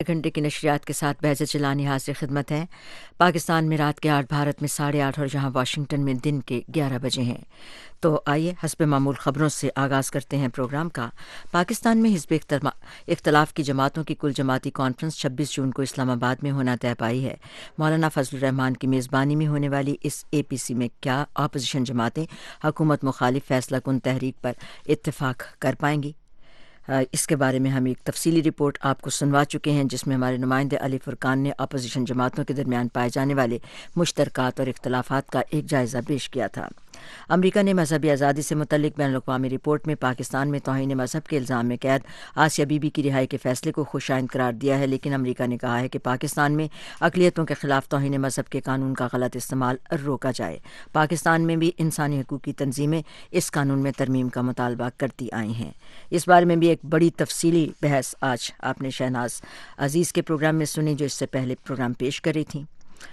گھنٹے کی نشریات کے ساتھ بہجت چلانی حاضر خدمت ہیں۔ پاکستان میں رات کے 8، بھارت میں 8:30 اور یہاں واشنگٹن میں دن کے 11 بجے ہیں۔ تو آئیے حسب معمول خبروں سے آغاز کرتے ہیں پروگرام کا۔ پاکستان میں حزب اختلاف کی جماعتوں کی کل جماعتی کانفرنس 26 جون کو اسلام آباد میں ہونا طے پائی ہے۔ مولانا فضل الرحمان کی میزبانی میں ہونے والی اس اے پی سی میں کیا اپوزیشن جماعتیں حکومت مخالف فیصلہ کن تحریک پر اتفاق کر پائیں گی؟ اس کے بارے میں ہم ایک تفصیلی رپورٹ آپ کو سنوا چکے ہیں، جس میں ہمارے نمائندے علی فرقان نے اپوزیشن جماعتوں کے درمیان پائے جانے والے مشترکات اور اختلافات کا ایک جائزہ پیش کیا تھا۔ امریکہ نے مذہبی آزادی سے متعلق بین الاقوامی رپورٹ میں پاکستان میں توہین مذہب کے الزام میں قید آسیہ بی بی کی رہائی کے فیصلے کو خوشائند قرار دیا ہے، لیکن امریکہ نے کہا ہے کہ پاکستان میں اقلیتوں کے خلاف توہین مذہب کے قانون کا غلط استعمال روکا جائے۔ پاکستان میں بھی انسانی حقوق کی تنظیمیں اس قانون میں ترمیم کا مطالبہ کرتی آئی ہیں۔ اس بارے میں بھی ایک بڑی تفصیلی بحث آج آپ نے شہناز عزیز کے پروگرام میں سنی، جو اس سے پہلے پروگرام پیش کر رہی تھیں۔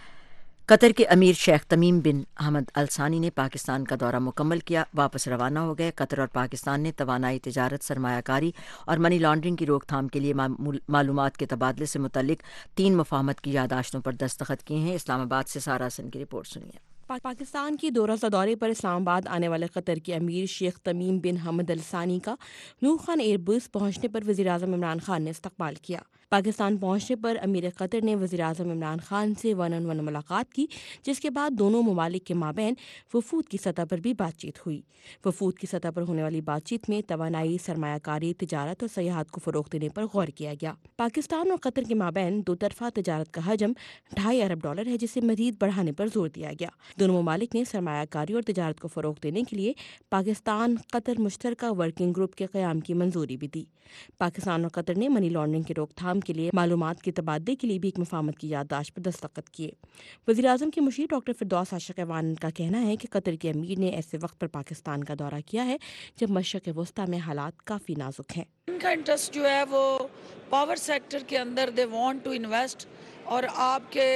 قطر کے امیر شیخ تمیم بن حمد ال ثانی نے پاکستان کا دورہ مکمل کیا، واپس روانہ ہو گئے۔ قطر اور پاکستان نے توانائی، تجارت، سرمایہ کاری اور منی لانڈرنگ کی روک تھام کے لیے معلومات کے تبادلے سے متعلق 3 مفاہمت کی یادداشتوں پر دستخط کیے ہیں۔ اسلام آباد سے سارا حسن کی رپورٹ سنیے۔ پاکستان کی 2 روزہ دورے پر اسلام آباد آنے والے قطر کے امیر شیخ تمیم بن حمد ال ثانی کا نور خان ایئر بیس پہنچنے پر وزیراعظم عمران خان نے استقبال کیا۔ پاکستان پہنچنے پر امیر قطر نے وزیراعظم عمران خان سے 1-on-1 ملاقات کی، جس کے بعد دونوں ممالک کے مابین وفود کی سطح پر بھی بات چیت ہوئی۔ وفود کی سطح پر ہونے والی بات چیت میں توانائی، سرمایہ کاری، تجارت اور سیاحت کو فروغ دینے پر غور کیا گیا۔ پاکستان اور قطر کے مابین 2 طرفہ تجارت کا حجم $2.5 ارب ہے، جسے مزید بڑھانے پر زور دیا گیا۔ دونوں ممالک نے سرمایہ کاری اور تجارت کو فروغ دینے کے لیے پاکستان قطر مشترکہ ورکنگ گروپ کے قیام کی منظوری بھی دی۔ پاکستان اور قطر نے منی لانڈرنگ کی روک تھام کے لیے معلومات کے تبادلے کے لیے بھی ایک مفاہمت کی یادداشت پر دستخط کیے۔ وزیراعظم کے مشیر ڈاکٹر فردوس عاشق ایوان کا کہنا ہے کہ قطر کے امیر نے ایسے وقت پر پاکستان کا دورہ کیا ہے جب مشرق وسطیٰ میں حالات کافی نازک ہیں۔ ان کا انٹرسٹ جو ہے وہ پاور سیکٹر کے اندر دے وانٹ ٹو انویسٹ، اور آپ کے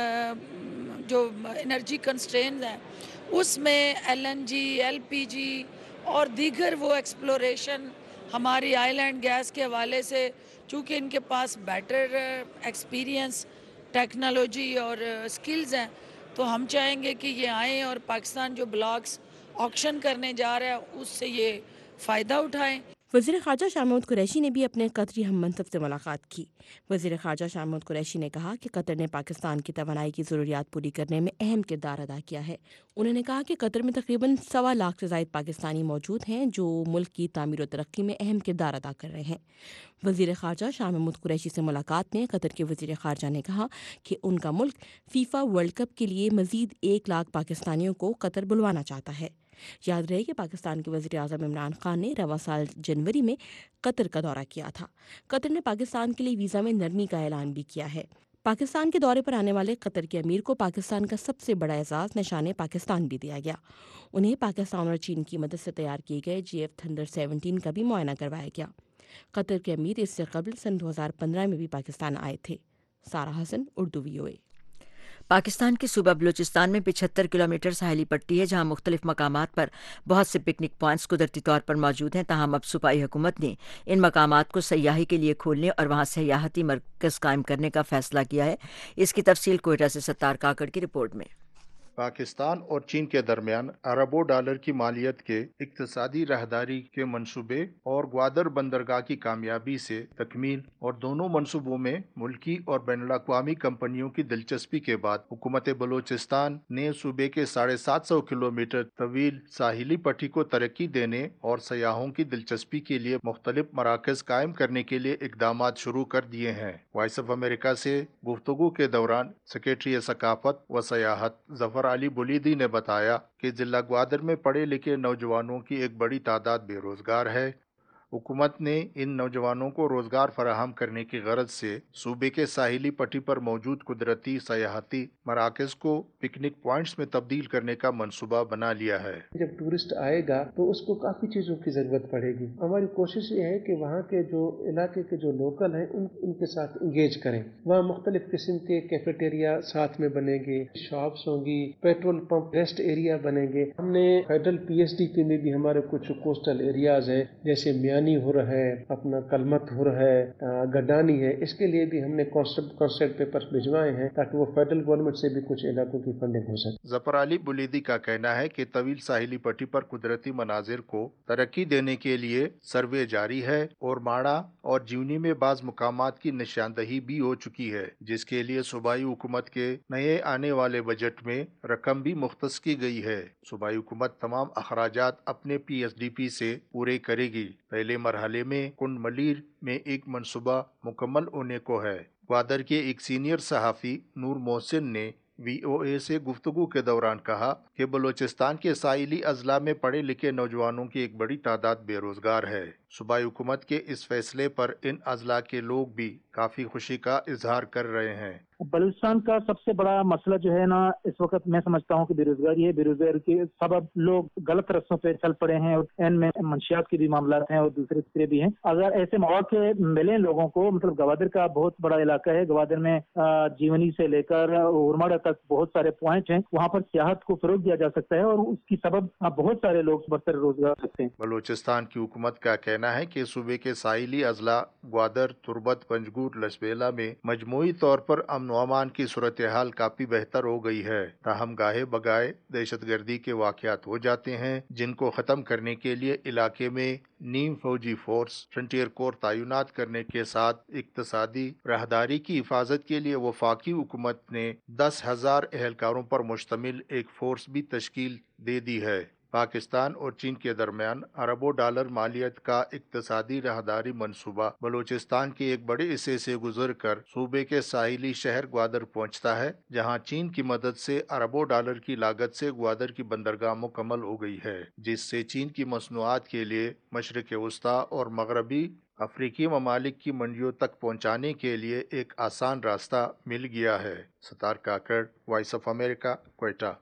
جو انرجی کنسٹرینز ہیں اس میں LNG، LPG اور دیگر وہ ایکسپلوریشن ہماری آئل اینڈ گیس کے حوالے سے، چونکہ ان کے پاس بیٹر ایکسپیرینس، ٹیکنالوجی اور سکلز ہیں، تو ہم چاہیں گے کہ یہ آئیں اور پاکستان جو بلاکس آکشن کرنے جا رہا ہے اس سے یہ فائدہ اٹھائیں۔ وزیر خارجہ شاہ محمود قریشی نے بھی اپنے قطری ہم منصب سے ملاقات کی۔ وزیر خارجہ شاہ محمود قریشی نے کہا کہ قطر نے پاکستان کی توانائی کی ضروریات پوری کرنے میں اہم کردار ادا کیا ہے۔ انہوں نے کہا کہ قطر میں تقریباً 1.25 لاکھ سے زائد پاکستانی موجود ہیں، جو ملک کی تعمیر و ترقی میں اہم کردار ادا کر رہے ہیں۔ وزیر خارجہ شاہ محمود قریشی سے ملاقات میں قطر کے وزیر خارجہ نے کہا کہ ان کا ملک فیفا ورلڈ کپ کے لیے مزید 1 لاکھ پاکستانیوں کو قطر بلوانا چاہتا ہے۔ یاد رہے کہ پاکستان کے وزیر اعظم عمران خان نے رواں سال جنوری میں قطر کا دورہ کیا تھا۔ قطر نے پاکستان کے لیے ویزا میں نرمی کا اعلان بھی کیا ہے۔ پاکستان کے دورے پر آنے والے قطر کے امیر کو پاکستان کا سب سے بڑا اعزاز نشان پاکستان بھی دیا گیا۔ انہیں پاکستان اور چین کی مدد سے تیار کیے گئے GF تھنڈر 17 کا بھی معائنہ کروایا گیا۔ قطر کے امیر اس سے قبل سن 2015 میں بھی پاکستان آئے تھے۔ سارا حسن، اردو VOA۔ پاکستان کے صوبہ بلوچستان میں 75 کلومیٹر ساحلی پٹی ہے، جہاں مختلف مقامات پر بہت سے پکنک پوائنٹس قدرتی طور پر موجود ہیں، تاہم اب صوبائی حکومت نے ان مقامات کو سیاحی کے لیے کھولنے اور وہاں سیاحتی مرکز قائم کرنے کا فیصلہ کیا ہے۔ اس کی تفصیل کوئٹہ سے ستار کاکڑ کی رپورٹ میں۔ پاکستان اور چین کے درمیان اربوں ڈالر کی مالیت کے اقتصادی راہداری کے منصوبے اور گوادر بندرگاہ کی کامیابی سے تکمیل اور دونوں منصوبوں میں ملکی اور بین الاقوامی کمپنیوں کی دلچسپی کے بعد حکومت بلوچستان نے صوبے کے 750 کلومیٹر طویل ساحلی پٹی کو ترقی دینے اور سیاحوں کی دلچسپی کے لیے مختلف مراکز قائم کرنے کے لیے اقدامات شروع کر دیے ہیں۔ وائس آف امریکہ سے گفتگو کے دوران سیکریٹری ثقافت و سیاحت ظفر علی بلیدی نے بتایا کہ ضلع گوادر میں پڑھے لکھے نوجوانوں کی ایک بڑی تعداد بے روزگار ہے۔ حکومت نے ان نوجوانوں کو روزگار فراہم کرنے کی غرض سے صوبے کے ساحلی پٹی پر موجود قدرتی سیاحتی مراکز کو پکنک پوائنٹس میں تبدیل کرنے کا منصوبہ بنا لیا ہے۔ جب ٹورسٹ آئے گا تو اس کو کافی چیزوں کی ضرورت پڑے گی۔ ہماری کوشش یہ ہے کہ وہاں کے جو علاقے کے جو لوکل ہیں ان کے ساتھ انگیج کریں۔ وہاں مختلف قسم کے کیفیٹیریا ساتھ میں بنیں گے، شاپس ہوں گی، پیٹرول پمپ، ریسٹ ایریا بنیں گے۔ ہم نے فیڈرل PSD کے میں بھی ہمارے کچھ کوسٹل ایریاز ہیں، جیسے میانی زیانی ہو رہا ہے، اپنا کلمت ہو رہا ہے، گڈانی ہے، اس کے لیے بھی ہم نے کانسیپٹ پیپر بھجوائے ہیں تاکہ وہ فیڈرل گورنمنٹ سے بھی کچھ علاقوں کی فنڈنگ ہو سکے۔ ظفر علی بلیدی کا کہنا ہے کہ طویل ساحلی پٹی پر قدرتی مناظر کو ترقی دینے کے لیے سروے جاری ہے اور ماڑا اور جیونی میں بعض مقامات کی نشاندہی بھی ہو چکی ہے، جس کے لیے صوبائی حکومت کے نئے آنے والے بجٹ میں رقم بھی مختص کی گئی ہے۔ صوبائی حکومت تمام اخراجات اپنے PSDP سے پورے کرے گی۔ پہلے مرحلے میں کنڈ ملیر میں ایک منصوبہ مکمل ہونے کو ہے۔ گوادر کے ایک سینئر صحافی نور محسن نے VOA سے گفتگو کے دوران کہا کہ بلوچستان کے ساحلی اضلاع میں پڑھے لکھے نوجوانوں کی ایک بڑی تعداد بے روزگار ہے۔ صوبائی حکومت کے اس فیصلے پر ان اضلاع کے لوگ بھی کافی خوشی کا اظہار کر رہے ہیں۔ بلوچستان کا سب سے بڑا مسئلہ جو ہے نا اس وقت میں سمجھتا ہوں کہ بے روزگاری ہے۔ بے روزگاری کے سبب لوگ غلط رستوں پہ چل پڑے ہیں اور ان میں منشیات کے بھی معاملات ہیں اور دوسرے بھی ہیں۔ اگر ایسے مواقع ملیں لوگوں کو، مطلب گوادر کا بہت بڑا علاقہ ہے، گوادر میں جیونی سے لے کر اورماڑا تک بہت سارے پوائنٹ ہیں، وہاں پر سیاحت کو فروغ دیا جا سکتا ہے اور اس کی سبب بہت سارے لوگ برتر روزگار سکتے ہیں۔ بلوچستان کی حکومت کا کہنا ہے کہ صوبے کے ساحلی اضلاع گوادر، تربت، پنجگور، لسبیلا میں مجموعی طور پر امن و امان کی صورتحال کافی بہتر ہو گئی ہے، تاہم گاہے بگاہے دہشت گردی کے واقعات ہو جاتے ہیں، جن کو ختم کرنے کے لیے علاقے میں نیم فوجی فورس فرنٹیئر کور تعینات کرنے کے ساتھ اقتصادی راہداری کی حفاظت کے لیے وفاقی حکومت نے 10,000 اہلکاروں پر مشتمل ایک فورس بھی تشکیل دے دی ہے۔ پاکستان اور چین کے درمیان اربوں ڈالر مالیت کا اقتصادی راہداری منصوبہ بلوچستان کے ایک بڑے حصے سے گزر کر صوبے کے ساحلی شہر گوادر پہنچتا ہے، جہاں چین کی مدد سے اربوں ڈالر کی لاگت سے گوادر کی بندرگاہ مکمل ہو گئی ہے، جس سے چین کی مصنوعات کے لیے مشرق وسطی اور مغربی افریقی ممالک کی منڈیوں تک پہنچانے کے لیے ایک آسان راستہ مل گیا ہے۔ Sattar Kakar, voice of America, Quetta.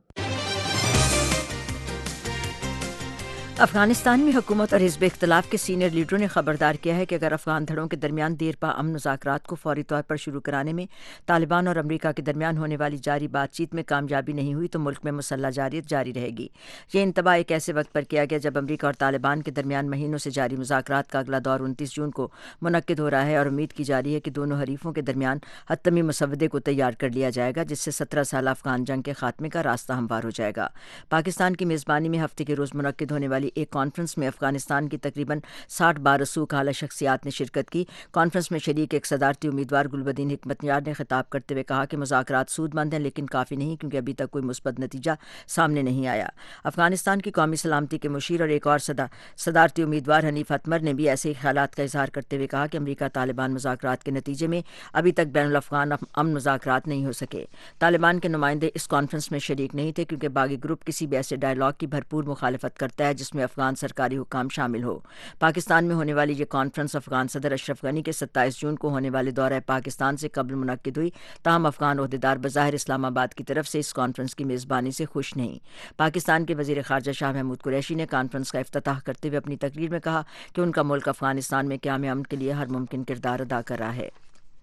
Afghanistan میں حکومت اور حزب اختلاف کے سینئر لیڈروں نے خبردار کیا ہے کہ اگر افغان دھڑوں کے درمیان دیر پا امن مذاکرات کو فوری طور پر شروع کرانے میں طالبان اور امریکہ کے درمیان ہونے والی جاری بات چیت میں کامیابی نہیں ہوئی تو ملک میں مسلح جارحیت جاری رہے گی۔ یہ انتباہ ایک ایسے وقت پر کیا گیا جب امریکہ اور طالبان کے درمیان مہینوں سے جاری مذاکرات کا اگلا دور 29 جون کو منعقد ہو رہا ہے اور امید کی جا رہی ہے کہ دونوں حریفوں کے درمیان حتمی مسودے کو تیار کر لیا جائے گا، جس سے 17 سالہ افغان جنگ کے خاتمے کا راستہ ہموار ہو جائے گا۔ پاکستان کی میزبانی میں ہفتے کے روز منعقد ہونے والی ایک کانفرنس میں افغانستان کی تقریباً 60 بارسوخ اعلی شخصیات نے شرکت کی۔ کانفرنس میں شریک ایک صدارتی امیدوار گلبدین حکمت یار نے خطاب کرتے ہوئے کہا کہ مذاکرات سود مند ہیں لیکن کافی نہیں، کیونکہ ابھی تک کوئی مثبت نتیجہ سامنے نہیں آیا۔ افغانستان کی قومی سلامتی کے مشیر اور ایک اور صدارتی امیدوار حنیف اتمر نے بھی ایسے ہی خیالات کا اظہار کرتے ہوئے کہا کہ امریکہ طالبان مذاکرات کے نتیجے میں ابھی تک بین الافغان امن مذاکرات نہیں ہو سکے۔ طالبان کے نمائندے اس کانفرنس میں شریک نہیں تھے کیونکہ باغی گروپ کسی بھی ایسے ڈائیلاگ کی بھرپور مخالفت کرتا ہے جس میں افغان سرکاری حکام شامل ہو۔ پاکستان میں ہونے والی یہ کانفرنس افغان صدر اشرف غنی کے 27 جون کو ہونے والے دورہ پاکستان سے قبل منعقد ہوئی، تاہم افغان عہدیدار بظاہر اسلام آباد کی طرف سے اس کانفرنس کی میزبانی سے خوش نہیں۔ پاکستان کے وزیر خارجہ شاہ محمود قریشی نے کانفرنس کا افتتاح کرتے ہوئے اپنی تقریر میں کہا کہ ان کا ملک افغانستان میں قیام امن کے لیے ہر ممکن کردار ادا کر رہا ہے۔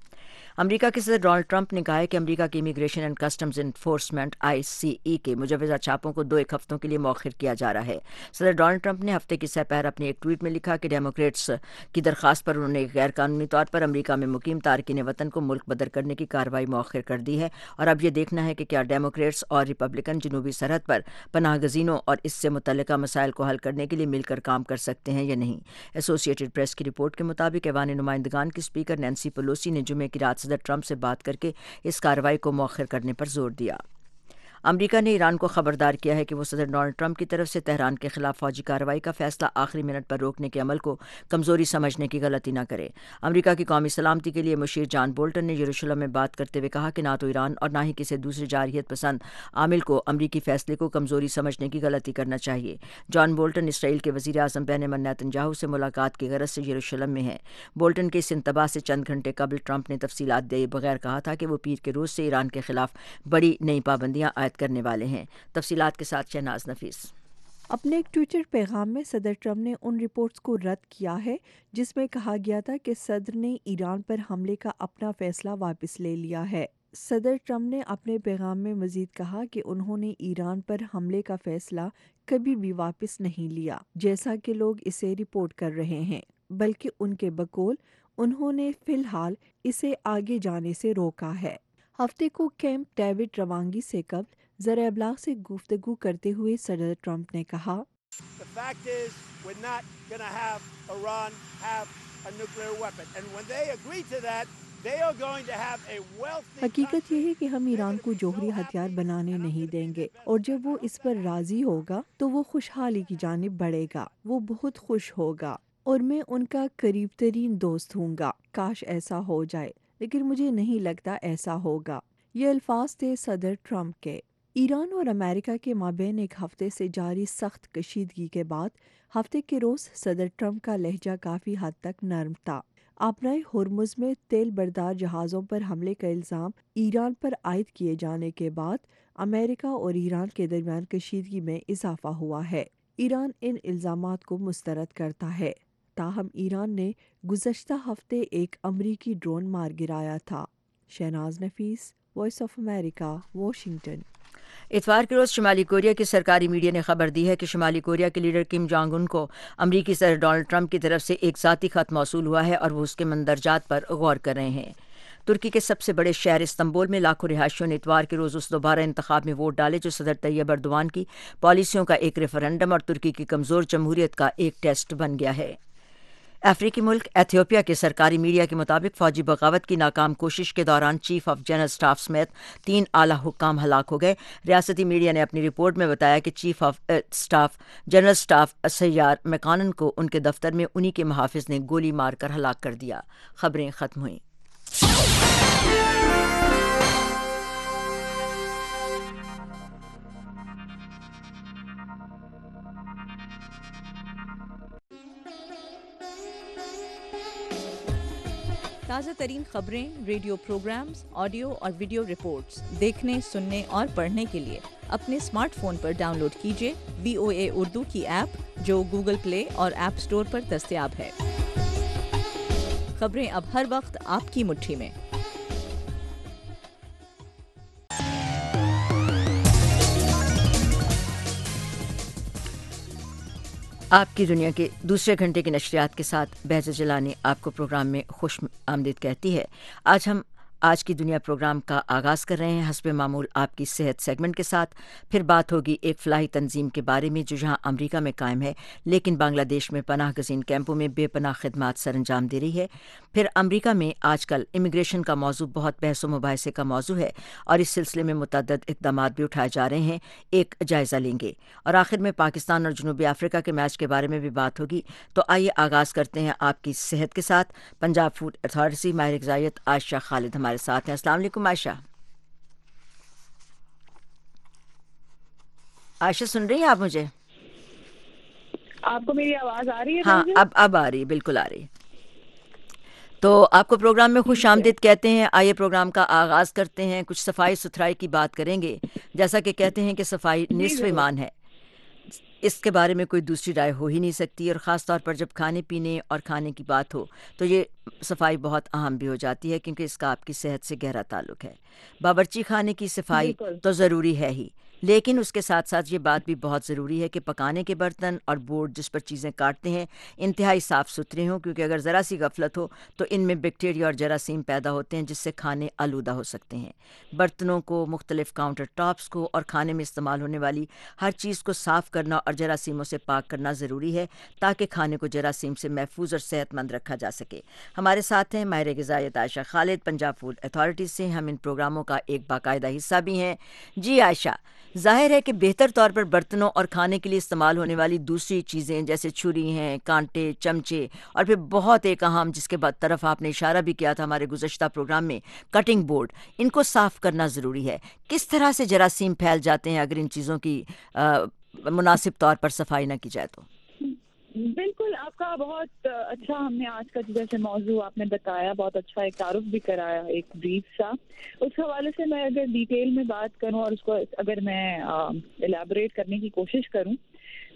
امریکہ کے صدر ڈونلڈ ٹرمپ نے کہا ہے کہ امریکہ کی immigration and customs enforcement ICE کے مجوزہ چھاپوں کو 2 ہفتوں کے لیے مؤخر کیا جا رہا ہے۔ صدر ڈونلڈ ٹرمپ نے ہفتے کی سہ پہر اپنے ایک ٹویٹ میں لکھا کہ ڈیموکریٹس کی درخواست پر انہوں نے غیر قانونی طور پر امریکہ میں مقیم تارکین وطن کو ملک بدر کرنے کی کارروائی مؤخر کر دی ہے اور اب یہ دیکھنا ہے کہ کیا ڈیموکریٹس اور ریپبلکن جنوبی سرحد پر پناہ گزینوں اور اس سے متعلقہ مسائل کو حل کرنے کے لیے مل کر کام کر سکتے ہیں یا نہیں۔ ایسوسی ایٹڈ پریس کی رپورٹ کے مطابق ایوان نمائندگان کی اسپیکر نینسی پیلوسی نے جمعے کی رات صدر ٹرمپ سے بات کر کے اس کارروائی کو مؤخر کرنے پر زور دیا۔ امریکہ نے ایران کو خبردار کیا ہے کہ وہ صدر ڈونلڈ ٹرمپ کی طرف سے تہران کے خلاف فوجی کارروائی کا فیصلہ آخری منٹ پر روکنے کے عمل کو کمزوری سمجھنے کی غلطی نہ کرے۔ امریکہ کی قومی سلامتی کے لیے مشیر جان بولٹن نے یروشلم میں بات کرتے ہوئے کہا کہ نہ تو ایران اور نہ ہی کسی دوسرے جارحیت پسند عامل کو امریکی فیصلے کو کمزوری سمجھنے کی غلطی کرنا چاہیے۔ جان بولٹن اسرائیل کے وزیر اعظم بنیامین نیتنیاہو سے ملاقات کی غرض سے یروشلم میں ہیں۔ بولٹن کے اس انتباہ سے چند گھنٹے قبل ٹرمپ نے تفصیلات دیے بغیر کہا تھا کہ وہ پیر کے روز سے ایران کے خلاف بڑی نئی پابندیاں عائد کرنے والے ہیں۔ تفصیلات کے ساتھ شہناز نفیس۔ اپنے ایک ٹویٹر پیغام میں صدر ٹرمپ نے ان رپورٹس کو رد کیا ہے جس میں کہا گیا تھا کہ صدر نے ایران پر حملے کا اپنا فیصلہ واپس لے لیا ہے۔ صدر ٹرمپ نے اپنے پیغام میں مزید کہا کہ انہوں نے ایران پر حملے کا فیصلہ کبھی بھی واپس نہیں لیا جیسا کہ لوگ اسے رپورٹ کر رہے ہیں، بلکہ ان کے بقول انہوں نے فی الحال اسے آگے جانے سے روکا ہے۔ ہفتے کو کیمپ ڈیوڈ روانگی سے قبل ذرائع ابلاغ سے گفتگو کرتے ہوئے صدر ٹرمپ نے کہا The fact is, we're not going to have Iran have a nuclear weapon. And when they agree to that, they are going to have a wealthy حقیقت یہ ہے کہ ہم ایران کو جوہری ہتھیار بنانے نہیں دیں گے، اور جب وہ اس پر راضی ہوگا تو وہ خوشحالی کی جانب بڑھے گا، وہ بہت خوش ہوگا اور میں ان کا قریب ترین دوست ہوں گا۔ کاش ایسا ہو جائے، لیکن مجھے نہیں لگتا ایسا ہوگا۔ یہ الفاظ تھے صدر ٹرمپ کے۔ ایران اور امریکہ کے مابین ایک ہفتے سے جاری سخت کشیدگی کے بعد ہفتے کے روز صدر ٹرمپ کا لہجہ کافی حد تک نرم تھا۔ آبرائے ہرمز میں تیل بردار جہازوں پر حملے کا الزام ایران پر عائد کیے جانے کے بعد امریکہ اور ایران کے درمیان کشیدگی میں اضافہ ہوا ہے۔ ایران ان الزامات کو مسترد کرتا ہے، تاہم ایران نے گزشتہ ہفتے ایک امریکی ڈرون مار گرایا تھا۔ Shahnaz Nafees, voice of America, Washington. اتوار کے روز شمالی کوریا کی سرکاری میڈیا نے خبر دی ہے کہ شمالی کوریا کے لیڈر کم جونگ ان کو امریکی صدر ڈونلڈ ٹرمپ کی طرف سے ایک ذاتی خط موصول ہوا ہے اور وہ اس کے مندرجات پر غور کر رہے ہیں۔ ترکی کے سب سے بڑے شہر استنبول میں لاکھوں رہائشیوں نے اتوار کے روز اس دوبارہ انتخاب میں ووٹ ڈالے جو صدر طیب ایردوان کی پالیسیوں کا ایک ریفرنڈم اور ترکی کی کمزور جمہوریت کا ایک ٹیسٹ بن گیا ہے۔ افریقی ملک ایتھیوپیا کے سرکاری میڈیا کے مطابق فوجی بغاوت کی ناکام کوشش کے دوران چیف آف جنرل سٹاف سمیت 3 اعلیٰ حکام ہلاک ہو گئے۔ ریاستی میڈیا نے اپنی رپورٹ میں بتایا کہ chief of staff general staff سیار میکانن کو ان کے دفتر میں انہی کے محافظ نے گولی مار کر ہلاک کر دیا۔ خبریں ختم ہوئیں۔ تازہ ترین خبریں، ریڈیو پروگرامز، آڈیو اور ویڈیو رپورٹس دیکھنے، سننے اور پڑھنے کے لیے اپنے اسمارٹ فون پر ڈاؤن لوڈ کیجیے VOA اردو کی ایپ جو گوگل پلے اور ایپ اسٹور پر دستیاب ہے۔ خبریں اب ہر وقت آپ کی مٹھی میں۔ آپ کی دنیا کے دوسرے گھنٹے کی نشریات کے ساتھ بہزت جیلانی آپ کو پروگرام میں خوش آمدید کہتی ہے۔ ہم آج کی دنیا پروگرام کا آغاز کر رہے ہیں حسب معمول آپ کی صحت سیگمنٹ کے ساتھ۔ پھر بات ہوگی ایک فلاحی تنظیم کے بارے میں جو جہاں امریکہ میں قائم ہے لیکن بنگلہ دیش میں پناہ گزین کیمپوں میں بے پناہ خدمات سر انجام دے رہی ہے۔ پھر امریکہ میں آج کل امیگریشن کا موضوع بہت بحث و مباحثے کا موضوع ہے اور اس سلسلے میں متعدد اقدامات بھی اٹھائے جا رہے ہیں، ایک جائزہ لیں گے۔ اور آخر میں پاکستان اور جنوبی افریقہ کے میچ کے بارے میں بھی بات ہوگی۔ تو آئیے آغاز کرتے ہیں آپ کی صحت کے ساتھ۔ پنجاب فوڈ اتھارٹی سے ماہر غذائیت عائشہ خالد ہمارے ساتھ ہیں۔ السلام علیکم عائشہ۔ عائشہ سن رہی ہیں آپ مجھے؟ آپ کو میری آواز آ رہی ہے؟ ہاں اب آ رہی ہے، بالکل آ رہی ہے۔ تو آپ کو پروگرام میں خوش آمدید کہتے ہیں۔ آئیے پروگرام کا آغاز کرتے ہیں۔ کچھ صفائی ستھرائی کی بات کریں گے، جیسا کہ کہتے ہیں کہ صفائی نصف ایمان ہے، اس کے بارے میں کوئی دوسری رائے ہو ہی نہیں سکتی، اور خاص طور پر جب کھانے پینے اور کھانے کی بات ہو تو یہ صفائی بہت اہم بھی ہو جاتی ہے کیونکہ اس کا آپ کی صحت سے گہرا تعلق ہے۔ باورچی خانے کی صفائی تو ضروری ہے ہی، لیکن اس کے ساتھ ساتھ یہ بات بھی بہت ضروری ہے کہ پکانے کے برتن اور بورڈ جس پر چیزیں کاٹتے ہیں انتہائی صاف ستھرے ہوں، کیونکہ اگر ذرا سی غفلت ہو تو ان میں بیکٹیریا اور جراثیم پیدا ہوتے ہیں جس سے کھانے آلودہ ہو سکتے ہیں۔ برتنوں کو، مختلف کاؤنٹر ٹاپس کو اور کھانے میں استعمال ہونے والی ہر چیز کو صاف کرنا اور جراثیموں سے پاک کرنا ضروری ہے تاکہ کھانے کو جراثیم سے محفوظ اور صحت مند رکھا جا سکے۔ ہمارے ساتھ ہیں ماہر غذائیت عائشہ خالد، پنجاب فوڈ اتھارٹی سے۔ ہم ان پروگراموں کا ایک باقاعدہ حصہ بھی ہیں۔ جی عائشہ، ظاہر ہے کہ بہتر طور پر برتنوں اور کھانے کے لیے استعمال ہونے والی دوسری چیزیں جیسے چھری ہیں، کانٹے، چمچے، اور پھر بہت ایک اہم جس کے طرف آپ نے اشارہ بھی کیا تھا ہمارے گزشتہ پروگرام میں، کٹنگ بورڈ، ان کو صاف کرنا ضروری ہے۔ کس طرح سے جراثیم پھیل جاتے ہیں اگر ان چیزوں کی مناسب طور پر صفائی نہ کی جائے تو؟ بالکل، آپ کا بہت اچھا، ہم نے آج کا جیسے موضوع آپ نے بتایا بہت اچھا ایک تعارف بھی کرایا، ایک بریف سا۔ اس حوالے سے میں اگر ڈیٹیل میں بات کروں اور اس کو اگر میں الیبوریٹ کرنے کی کوشش کروں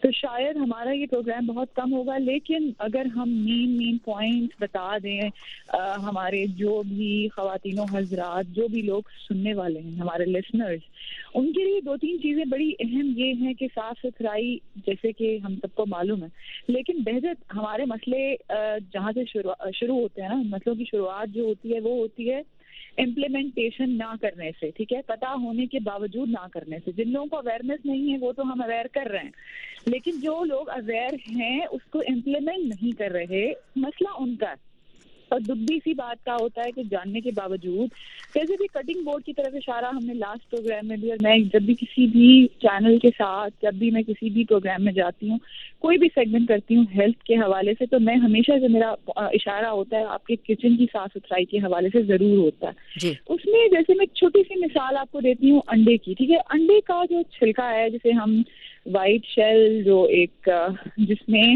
تو شاید ہمارا یہ پروگرام بہت کم ہوگا، لیکن اگر ہم مین پوائنٹس بتا دیں ہمارے جو بھی خواتین و حضرات، جو بھی لوگ سننے والے ہیں، ہمارے لسنرز، ان کے لیے 2-3 چیزیں بڑی اہم یہ ہیں کہ صاف ستھرائی جیسے کہ ہم سب کو معلوم ہے، لیکن بہت ہمارے مسئلے جہاں سے شروع ہوتے ہیں نا، مسئلوں کی شروعات جو ہوتی ہے وہ ہوتی ہے امپلیمنٹیشن نہ کرنے سے، ٹھیک ہے، پتہ ہونے کے باوجود نہ کرنے سے. جن لوگوں کو اویئرنیس نہیں ہے وہ تو ہم اویئر کر رہے ہیں، لیکن جو لوگ اویئر ہیں اس کو امپلیمنٹ نہیں کر رہے، مسئلہ ان کا ہے. اور دبی سی بات کا ہوتا ہے کہ جاننے کے باوجود، جیسے بھی کٹنگ بورڈ کی طرف اشارہ ہم نے لاسٹ پروگرام میں بھی، اور میں جب بھی کسی بھی چینل کے ساتھ، جب بھی میں کسی بھی پروگرام میں جاتی ہوں، کوئی بھی سیگمنٹ کرتی ہوں ہیلتھ کے حوالے سے، تو میں ہمیشہ جو میرا اشارہ ہوتا ہے آپ کے کچن کی صاف ستھرائی کے حوالے سے ضرور ہوتا ہے. جی. اس میں جیسے میں چھوٹی سی مثال آپ کو دیتی ہوں انڈے کی، ٹھیک ہے. انڈے کا جو چھلکا ہے، جسے ہم وائٹ شیل، جو ایک جس میں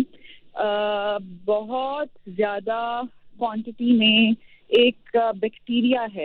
بہت زیادہ کوانٹٹی میں ایک بیکٹیریا ہے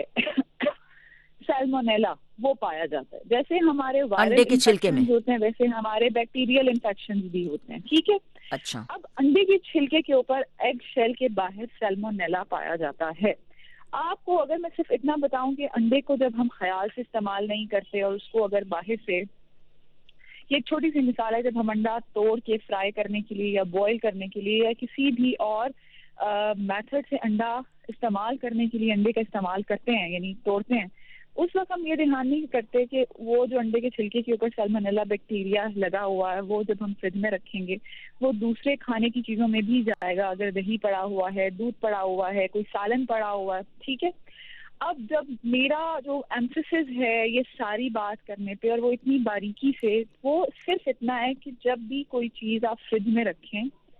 سیلمونیلا، وہ پایا جاتا ہے. جیسے ہمارے وائرل انفیکشنز ہوتے ہیں ویسے ہمارے بیکٹیریل انفیکشنز بھی ہوتے ہیں، ٹھیک ہے. اچھا. اب انڈے کے چھلکے کے اوپر ایگ شیل کے باہر سیلمونیلا پایا جاتا ہے. آپ کو اگر میں صرف اتنا بتاؤں کہ انڈے کو جب ہم خیال سے استعمال نہیں کرتے اور اس کو اگر باہر سے، یہ ایک چھوٹی سی مثال ہے، جب ہم انڈا توڑ کے فرائی کرنے کے لیے یا بوائل کرنے کے لیے یا کسی بھی اور میتھڈ سے انڈا استعمال کرنے کے لیے انڈے کا استعمال کرتے ہیں، یعنی توڑتے ہیں، اس وقت ہم یہ دھیان نہیں کرتے کہ وہ جو انڈے کے چھلکے کے اوپر سیلمونیلا بیکٹیریا لگا ہوا ہے، وہ جب ہم فریج میں رکھیں گے وہ دوسرے کھانے کی چیزوں میں بھی جائے گا. اگر دہی پڑا ہوا ہے، دودھ پڑا ہوا ہے، کوئی سالن پڑا ہوا ہے، ٹھیک ہے. اب جب میرا جو ایمفیسس ہے یہ ساری بات کرنے پہ، اور وہ اتنی باریکی سے، وہ صرف اتنا ہے کہ جب بھی کوئی چیز آپ فریج میں رکھیں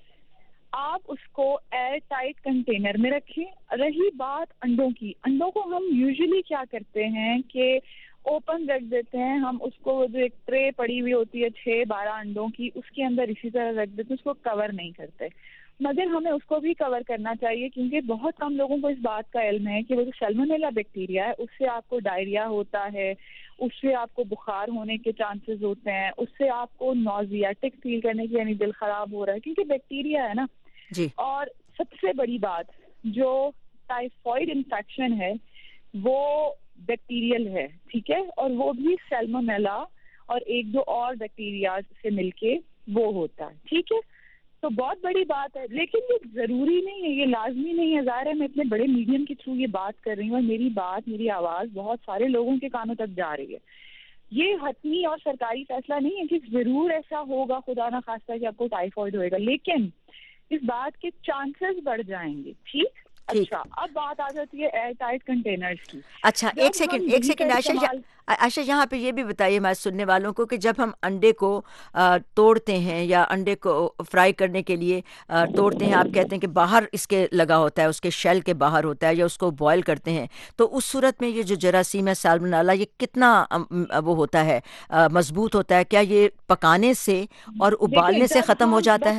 آپ اس کو ایئر ٹائٹ کنٹینر میں رکھیں. رہی بات انڈوں کی، انڈوں کو ہم یوزلی کیا کرتے ہیں کہ اوپن رکھ دیتے ہیں. ہم اس کو جو ایک ٹرے پڑی ہوئی ہوتی ہے 6-12 انڈوں کی، اس کے اندر اسی طرح رکھ دیتے ہیں، اس کو کور نہیں کرتے. مگر ہمیں اس کو بھی کور کرنا چاہیے، کیونکہ بہت کم لوگوں کو اس بات کا علم ہے کہ وہ جو سیلمونیلا بیکٹیریا ہے اس سے آپ کو ڈائریا ہوتا ہے، اس سے آپ کو بخار ہونے کے چانسز ہوتے ہیں، اس سے آپ کو نوزیاٹک فیل کرنے کی، یعنی دل خراب ہو رہا ہے، کیونکہ بیکٹیریا ہے نا. جی. اور سب سے بڑی بات جو ٹائیفائڈ انفیکشن ہے وہ بیکٹیریل ہے، ٹھیک ہے، اور وہ بھی سیلمونیلا اور 1-2 اور بیکٹیریا سے مل کے وہ ہوتا ہے، ٹھیک ہے. تو بہت بڑی بات ہے، لیکن یہ ضروری نہیں ہے، یہ لازمی نہیں ہے. ظاہر ہے میں اتنے بڑے میڈیم کے تھرو یہ بات کر رہی ہوں اور میری بات، میری آواز بہت سارے لوگوں کے کانوں تک جا رہی ہے. یہ حتمی اور سرکاری فیصلہ نہیں ہے کہ ضرور ایسا ہوگا، خدا نہ خواستہ، کہ آپ کو ٹائیفائڈ ہوئے گا، لیکن اس بات کے چانسز بڑھ جائیں گے، ٹھیک. اچھا، اب بات آ جاتی ہے ایئر ٹائٹ کنٹینرز کی. اچھا، ایک سیکنڈ عائشہ، یہاں پہ یہ بھی بتائیے ہمارے سننے والوں کو کہ جب ہم انڈے کو توڑتے ہیں یا انڈے کو فرائی کرنے کے لیے توڑتے ہیں، آپ کہتے ہیں کہ باہر اس کے لگا ہوتا ہے، اس کے شیل کے باہر ہوتا ہے، یا اس کو بوائل کرتے ہیں، تو اس صورت میں یہ جو جراثیم ہے سالمونیلا، یہ کتنا وہ ہوتا ہے، مضبوط ہوتا ہے؟ کیا یہ پکانے سے اور ابالنے سے ختم ہو جاتا ہے؟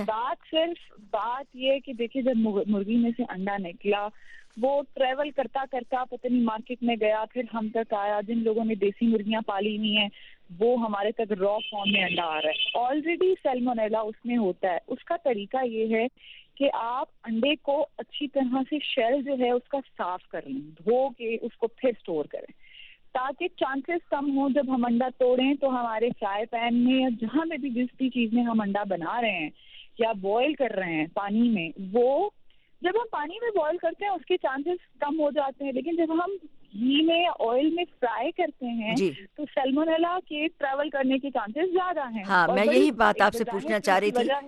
بات یہ کہ دیکھیے، جب مرغی میں سے انڈا نکلا وہ ٹریول کرتا کرتا پتہ نہیں مارکیٹ میں گیا، پھر ہم تک آیا. جن لوگوں نے دیسی مرغیاں پالی ہوئی ہیں وہ ہمارے تک را فارم میں انڈا آ رہا ہے. آلریڈی سیلمونیلا اس میں ہوتا ہے. اس کا طریقہ یہ ہے کہ آپ انڈے کو اچھی طرح سے شیل جو ہے اس کا صاف کر لیں، دھو کے اس کو پھر اسٹور کریں، تاکہ چانسز کم ہوں جب ہم انڈا توڑیں تو ہمارے فرائے پین میں یا جہاں میں بھی جس بھی چیز میں ہم انڈا بنا رہے ہیں یا بوائل کر رہے ہیں پانی میں، وہ جب ہم پانی میں بوائل کرتے ہیں اس کے چانسز کم ہو جاتے ہیں. لیکن جب ہم گھی میں یا آئل میں فرائی کرتے ہیں تو سیلمونیلا کے ٹریول کرنے کے چانسز زیادہ ہیں. ہاں، میں یہی بات آپ سے پوچھنا چاہ رہی تھی.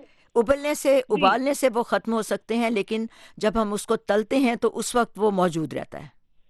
ابالنے سے وہ ختم ہو سکتے ہیں، لیکن جب ہم اس کو تلتے ہیں تو اس وقت وہ موجود رہتا ہے.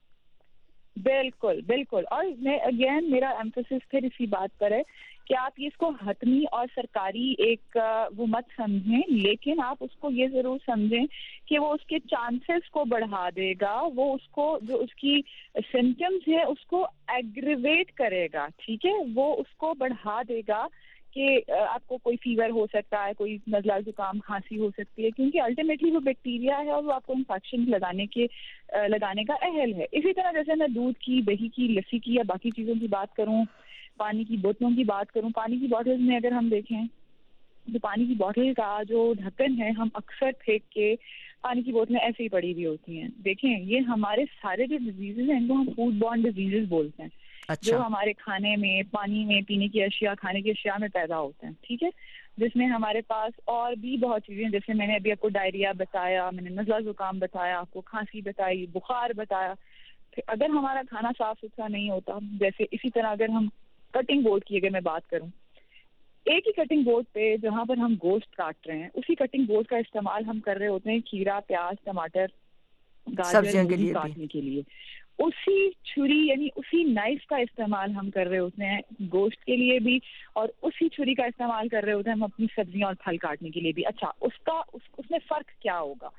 بالکل بالکل. اور میں اگین میرا ایمفیسس پھر اسی بات پر ہے کہ آپ اس کو حتمی اور سرکاری ایک وہ مت سمجھیں، لیکن آپ اس کو یہ ضرور سمجھیں کہ وہ اس کے چانسز کو بڑھا دے گا، وہ اس کو جو اس کی سمپٹمز ہیں اس کو ایگریویٹ کرے گا، ٹھیک ہے، وہ اس کو بڑھا دے گا کہ آپ کو کوئی فیور ہو سکتا ہے، کوئی نزلہ زکام کھانسی ہو سکتی ہے، کیونکہ الٹیمیٹلی وہ بیکٹیریا ہے اور وہ آپ کو انفیکشن لگانے کا اہل ہے. اسی طرح جیسے میں دودھ کی، دہی کی، لسی کی یا باقی چیزوں کی بات کروں، پانی کی بوتلوں کی بات کروں، پانی کی بوٹلز میں اگر ہم دیکھیں جو پانی کی بوتل کا جو ڈھکن ہے ہم اکثر پھینک کے پانی کی بوتلیں ایسے ہی پڑی ہوئی ہوتی ہیں. دیکھیں یہ ہمارے سارے جو ڈیزیزز ہیں ان کو ہم فوڈ بورن ڈیزیزز بولتے ہیں. جو ہمارے کھانے میں، پانی میں، پینے کی اشیاء، کھانے کی اشیاء میں پیدا ہوتے ہیں. ٹھیک ہے، جس میں ہمارے پاس اور بھی بہت چیزیں، جیسے میں نے ابھی آپ کو ڈائریا بتایا، میں نے نزلہ زکام بتایا، آپ کو کھانسی بتائی، بخار بتایا. اگر ہمارا کھانا صاف ستھرا نہیں ہوتا، جیسے اسی طرح اگر ہم کٹنگ بورڈ کی اگر میں بات کروں، ایک ہی کٹنگ بورڈ پہ جہاں پر ہم گوشت کاٹ رہے ہیں اسی کٹنگ بورڈ کا استعمال ہم کر رہے ہوتے ہیں کھیرا، پیاز، ٹماٹر، گاجر کاٹنے کے لیے. اسی چھری یعنی اسی نائف کا استعمال ہم کر رہے ہوتے ہیں گوشت کے لیے بھی، اور اسی چھری کا استعمال کر رہے ہوتے ہیں ہم اپنی سبزیاں اور پھل کاٹنے کے لیے بھی. اچھا اس میں فرق کیا ہوگا؟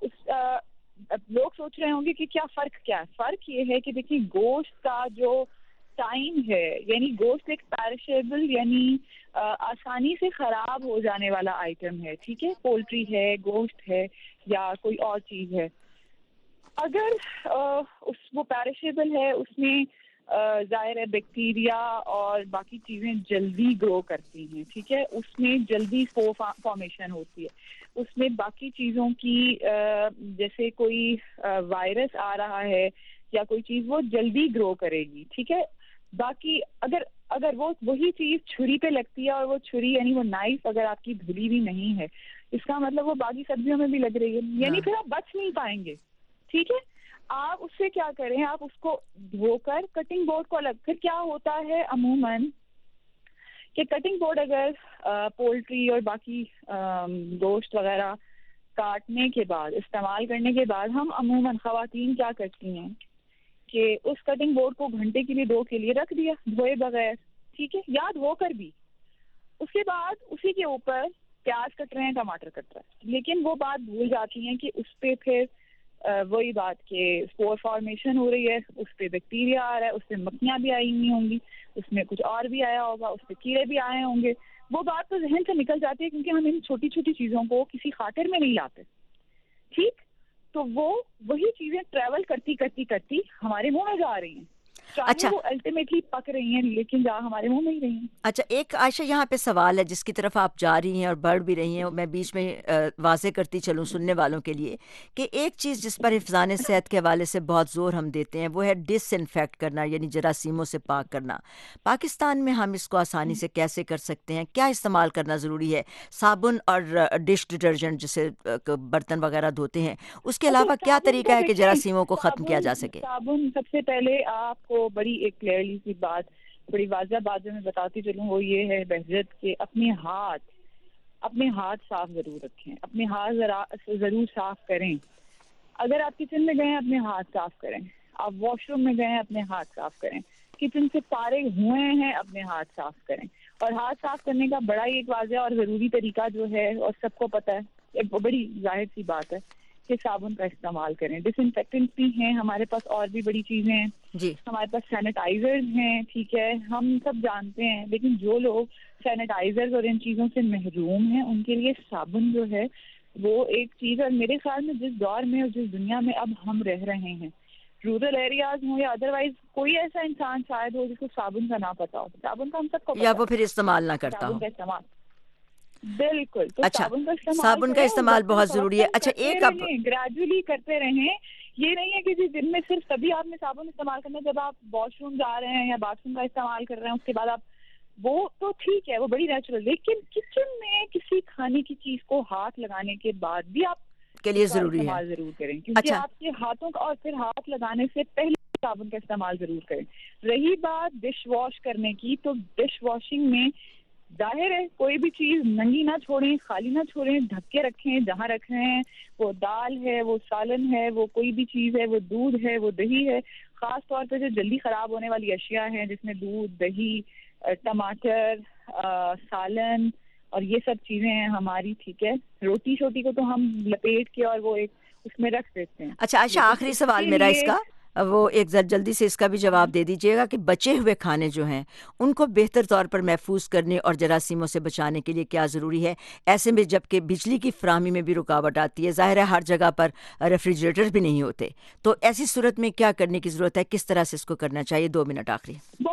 لوگ سوچ رہے ہوں گے کہ کیا فرق کیا ہے. فرق یہ ہے کہ دیکھیے گوشت کا جو ٹائم ہے، یعنی گوشت ایک پیرشیبل یعنی آسانی سے خراب ہو جانے والا آئٹم ہے. ٹھیک ہے، پولٹری ہے، گوشت ہے یا کوئی اور چیز ہے. اگر وہ پیرشیبل ہے، اس میں ظاہر ہے بیکٹیریا اور باقی چیزیں جلدی گرو کرتی ہیں. ٹھیک ہے، اس میں جلدی فارمیشن ہوتی ہے. اس میں باقی چیزوں کی جیسے کوئی وائرس آ رہا ہے یا کوئی چیز وہ جلدی گرو کرے گی. ٹھیک ہے، باقی اگر وہ وہی چیز چھری پہ لگتی ہے اور وہ چھری یعنی وہ نائف اگر آپ کی دھلی ہوئی نہیں ہے، اس کا مطلب وہ باقی سبزیوں میں بھی لگ رہی ہے، یعنی پھر آپ بچ نہیں پائیں گے. ٹھیک ہے، آپ اس سے کیا کریں، آپ اس کو دھو کر کٹنگ بورڈ کو الگ. پھر کیا ہوتا ہے عموماً کہ کٹنگ بورڈ اگر پولٹری اور باقی گوشت وغیرہ کاٹنے کے بعد، استعمال کرنے کے بعد، ہم عموماً خواتین کیا کرتی ہیں کہ اس کٹنگ بورڈ کو گھنٹے کے لیے 2 کے لیے رکھ دیا دھوئے بغیر. ٹھیک ہے، یا دھو کر بھی. اس کے بعد اسی کے اوپر پیاز کٹ رہے ہیں، ٹماٹر کٹ رہے ہیں، لیکن وہ بات بھول جاتی ہیں کہ اس پہ پھر وہی بات کہ اسپور فارمیشن ہو رہی ہے، اس پہ بیکٹیریا آ رہا ہے، اس پہ مکھیاں بھی آئی ہوئی ہوں گی، اس میں کچھ اور بھی آیا ہوگا، اس پہ کیڑے بھی آئے ہوں گے. وہ بات تو ذہن سے نکل جاتی ہے کیونکہ ہم ان چھوٹی چھوٹی چیزوں کو کسی خاطر میں نہیں لاتے. ٹھیک، تو وہی چیزیں ٹریول کرتی کرتی کرتی ہمارے منہ میں جا رہی ہیں. اچھا، وہ الٹیمیٹلی پک رہی ہیں لیکن جا ہمارے منہ میں ہی رہی ہیں. اچھا، ایک عائشہ یہاں پہ سوال ہے جس کی طرف آپ جا رہی ہیں اور بڑھ بھی رہی ہیں، میں بیچ میں واضح کرتی چلوں سننے والوں کے لیے کہ ایک چیز جس پر حفظان صحت کے حوالے سے بہت زور ہم دیتے ہیں وہ ہے ڈس انفیکٹ کرنا، یعنی جراثیموں سے پاک کرنا. پاکستان میں ہم اس کو آسانی سے کیسے کر سکتے ہیں؟ کیا استعمال کرنا ضروری ہے؟ صابن اور ڈش ڈٹرجنٹ جسے برتن وغیرہ دھوتے ہیں، اس کے علاوہ کیا طریقہ ہے کہ جراثیموں کو ختم کیا جا سکے؟ صابن سب سے پہلے آپ کو بڑی ایک کلیئرلی سی بات، بڑی واضح بات جو میں بتاتی چلوں وہ یہ ہے بہجت کہ اپنے ہاتھ صاف ضرور رکھیں، اپنے ہاتھ ضرور صاف کریں. اگر آپ کچن میں گئے ہیں اپنے ہاتھ صاف کریں، آپ واش روم میں گئے ہیں اپنے ہاتھ صاف کریں، کچن سے فارغ ہوئے ہیں اپنے ہاتھ صاف کریں. اور ہاتھ صاف کرنے کا بڑا ہی ایک واضح اور ضروری طریقہ جو ہے اور سب کو پتہ ہے، ایک بڑی ظاہر سی بات ہے کہ صابن کا استعمال کریں. ڈس انفیکٹنٹ بھی ہیں ہمارے پاس، اور بھی بڑی چیزیں ہیں جی، ہمارے پاس سینیٹائزرز ہیں. ٹھیک ہے، ہم سب جانتے ہیں، لیکن جو لوگ سینیٹائزرز اور ان چیزوں سے محروم ہیں ان کے لیے صابن جو ہے وہ ایک چیز ہے. میرے خیال میں جس دور میں اور جس دنیا میں اب ہم رہ رہے ہیں، رورل ایریاز ہوں یا ادروائز، کوئی ایسا انسان شاید ہو جس کو صابن کا نہ پتا ہو. صابن کا ہم سب کو پتا، یا وہ پھر استعمال نہ کرتا ہو. صابن کا استعمال بالکل. تو اچھا، صابن کا استعمال بہت ضروری ہے. اچھا، ایک اب گریجولی کرتے رہیں. یہ نہیں ہے کہ دن میں صرف تبھی آپ نے صابن استعمال کرنا جب آپ واش روم جا رہے ہیں یا باتھ روم کا استعمال کر رہے ہیں، اس کے بعد آپ، وہ تو ٹھیک ہے، وہ بڑی نیچرل. لیکن کچن میں کسی کھانے کی چیز کو ہاتھ لگانے کے بعد بھی آپ کے لیے ضروری ہے استعمال ضرور کریں، کیونکہ آپ کے ہاتھوں کا، اور پھر ہاتھ لگانے سے پہلے صابن کا استعمال ضرور کریں. رہی بات ڈش واش کرنے کی، تو ڈش واشنگ میں ظاہر ہے کوئی بھی چیز ننگی نہ چھوڑیں، خالی نہ چھوڑیں، ڈھک کے رکھیں. جہاں رکھ رہے ہیں وہ دال ہے، وہ سالن ہے، وہ کوئی بھی چیز ہے، وہ دودھ ہے، وہ دہی ہے، خاص طور پہ جو جلدی خراب ہونے والی اشیاء ہیں جس میں دودھ، دہی، ٹماٹر، سالن اور یہ سب چیزیں ہیں ہماری. ٹھیک ہے، روٹی شوٹی کو تو ہم لپیٹ کے اور وہ ایک اس میں رکھ دیتے ہیں. اچھا عائشہ، آخری سوال میرا اس کا، وہ ایک جلدی سے اس کا بھی جواب دے دیجیے گا کہ بچے ہوئے کھانے جو ہیں ان کو بہتر طور پر محفوظ کرنے اور جراثیموں سے بچانے کے لیے کیا ضروری ہے؟ ایسے میں جبکہ بجلی کی فراہمی میں بھی رکاوٹ آتی ہے، ظاہر ہے ہر جگہ پر ریفریجریٹر بھی نہیں ہوتے، تو ایسی صورت میں کیا کرنے کی ضرورت ہے؟ کس طرح سے اس کو کرنا چاہیے؟ 2 منٹ آخری. بہت اس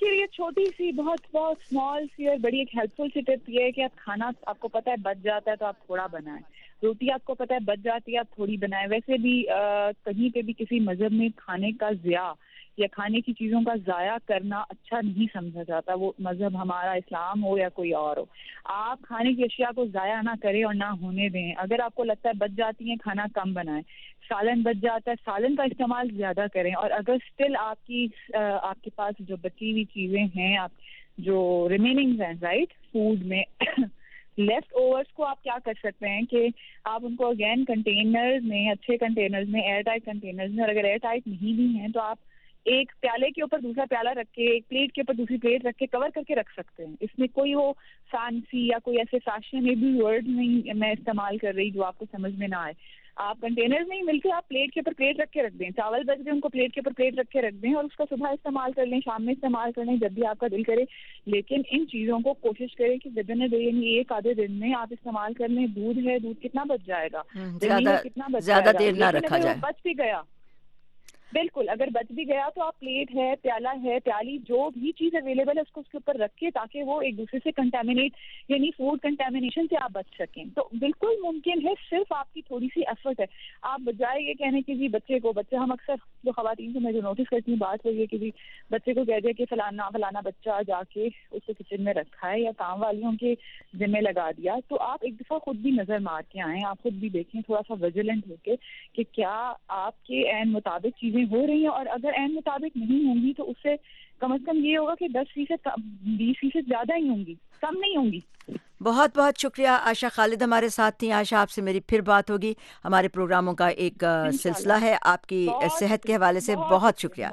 کے لیے چھوٹی سی بہت اسمال سی اور بڑی ایک ہیلپ فل سی ٹپ یہ ہے کہ آپ کھانا آپ کو پتہ ہے بچ جاتا ہے تو آپ تھوڑا بنائیں. روٹی آپ کو پتہ ہے بچ جاتی ہے آپ تھوڑی بنائیں. ویسے بھی کہیں پہ بھی کسی مذہب میں کھانے کا ضیاع یا کھانے کی چیزوں کا ضائع کرنا اچھا نہیں سمجھا جاتا, وہ مذہب ہمارا اسلام ہو یا کوئی اور ہو. آپ کھانے کی اشیاء کو ضائع نہ کریں اور نہ ہونے دیں. اگر آپ کو لگتا ہے بچ جاتی ہیں کھانا کم بنائیں. سالن بچ جاتا ہے سالن کا استعمال زیادہ کریں. اور اگر اسٹل آپ کے پاس جو بچی ہوئی چیزیں ہیں, آپ جو ریمیننگ ہیں رائٹ فوڈ میں لیفٹ اوورس کو آپ کیا کر سکتے ہیں کہ آپ ان کو اگین کنٹینرز میں, اچھے کنٹینرز میں, ایئر ٹائٹ کنٹینرز میں, اور اگر ایئر ٹائٹ نہیں بھی ہیں تو آپ ایک پیالے کے اوپر دوسرا پیالہ رکھ کے, ایک پلیٹ کے اوپر دوسری پلیٹ رکھ کے کور کر کے رکھ سکتے ہیں. اس میں کوئی وہ فینسی یا کوئی ایسے فیشنیبل ورڈ نہیں میں استعمال کر رہی جو آپ کو سمجھ میں نہ آئے. آپ کنٹینرز نہیں ملتے, آپ پلیٹ کے اوپر پلیٹ رکھ کے رکھ دیں. چاول بچ گئے ان کو پلیٹ کے اوپر پلیٹ رکھ کے رکھ دیں اور اس کا صبح استعمال کر لیں, شام میں استعمال کر لیں, جب بھی آپ کا دل کرے. لیکن ان چیزوں کو کوشش کریں کہ ودن ڈے یعنی ایک آدھے دن میں آپ استعمال کر لیں. دودھ ہے, دودھ کتنا بچ جائے گا, کتنا بچ جائے گا. دیر نہ رکھا جائے. بچ بھی گیا, بالکل اگر بچ بھی گیا تو آپ پلیٹ ہے, پیالہ ہے, پیالی, جو بھی چیز اویلیبل ہے اس کو اس کے اوپر رکھیں تاکہ وہ ایک دوسرے سے کنٹامینیٹ یعنی فوڈ کنٹامینیشن سے آپ بچ سکیں. تو بالکل ممکن ہے, صرف آپ کی تھوڑی سی ایفرٹ ہے. آپ بجائے یہ کہنے کہ جی بچے ہم اکثر جو خواتین سے میں جو نوٹس کرتی ہوں بات وہ یہ کہ جی بچے کو کہہ دیا کہ فلانا بچہ جا کے اس کو کچن میں رکھا ہے یا کام والیوں کے ذمہ لگا دیا. تو آپ ایک دفعہ خود بھی نظر مار کے آئیں, آپ خود بھی دیکھیں تھوڑا سا ویجیلنٹ ہو کے کہ کیا آپ کے عین مطابق چیزیں ہو رہی ہیں. اور اگر عین مطابق نہیں ہوں گی تو اس سے کم از کم یہ ہوگا کہ 10% 20% زیادہ ہی ہوں گی, کم نہیں ہوں گی. بہت بہت شکریہ. عائشہ خالد ہمارے ساتھ تھیں. عائشہ, آپ سے میری پھر بات ہوگی. ہمارے پروگراموں کا ایک سلسلہ ہے. آپ کی صحت کے حوالے سے بہت شکریہ.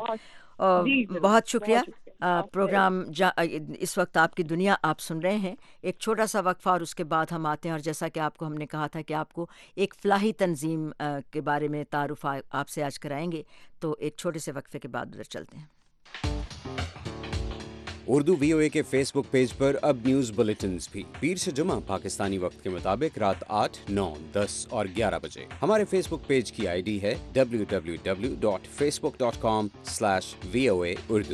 بہت شکریہ. پروگرام اس وقت آپ کی دنیا آپ سن رہے ہیں. ایک چھوٹا سا وقفہ اور اس کے بعد ہم آتے ہیں. اور جیسا کہ آپ کو ہم نے کہا تھا کہ آپ کو ایک فلاحی تنظیم کے بارے میں تعارف آپ سے آج کرائیں گے, تو ایک چھوٹے سے وقفے کے بعد ادھر چلتے ہیں. اردو VOA کے فیس بک پیج پر اب نیوز بلیٹنز بھی پیر سے جمعہ پاکستانی وقت کے مطابق رات 8, 9, 10 اور 11 بجے. ہمارے فیس بک پیج کی ID ہے www.facebook.com/VOA Urdu.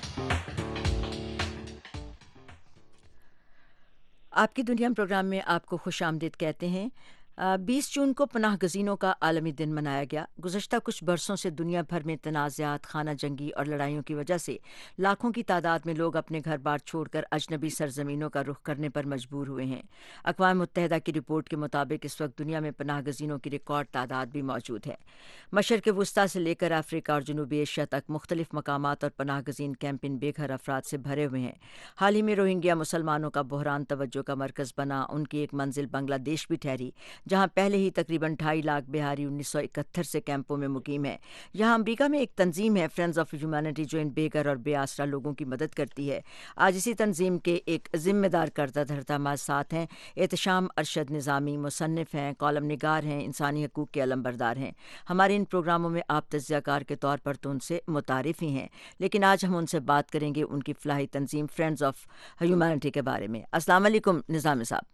آپ کی دنیا پروگرام میں آپ کو خوش آمدید کہتے ہیں. 20 جون کو پناہ گزینوں کا عالمی دن منایا گیا. گزشتہ کچھ برسوں سے دنیا بھر میں تنازعات, خانہ جنگی اور لڑائیوں کی وجہ سے لاکھوں کی تعداد میں لوگ اپنے گھر بار چھوڑ کر اجنبی سرزمینوں کا رخ کرنے پر مجبور ہوئے ہیں. اقوام متحدہ کی رپورٹ کے مطابق اس وقت دنیا میں پناہ گزینوں کی ریکارڈ تعداد بھی موجود ہے. مشرق وسطیٰ سے لے کر افریقہ اور جنوبی ایشیا تک مختلف مقامات اور پناہ گزین کیمپ ان بے گھر افراد سے بھرے ہوئے ہیں. حال ہی میں روہنگیا مسلمانوں کا بحران توجہ کا مرکز بنا. ان کی ایک منزل بنگلہ دیش بھی ٹھہری, جہاں پہلے ہی تقریباً 2.5 لاکھ بہاری 1971 سے کیمپوں میں مقیم ہے. یہاں امریکہ میں ایک تنظیم ہے فرینڈز آف ہیومینٹی جو ان بے گھر اور بے آسرا لوگوں کی مدد کرتی ہے. آج اسی تنظیم کے ایک ذمہ دار کردہ دھرتا ہمارے ساتھ ہیں. احتشام ارشد نظامی مصنف ہیں, کالم نگار ہیں, انسانی حقوق کے علمبردار ہیں. ہمارے ان پروگراموں میں آپ تجزیہ کار کے طور پر تو ان سے متعارف ہی ہیں, لیکن آج ہم ان سے بات کریں گے ان کی فلاحی تنظیم فرینڈز آف ہیومینٹی کے بارے میں. السلام علیکم نظام صاحب.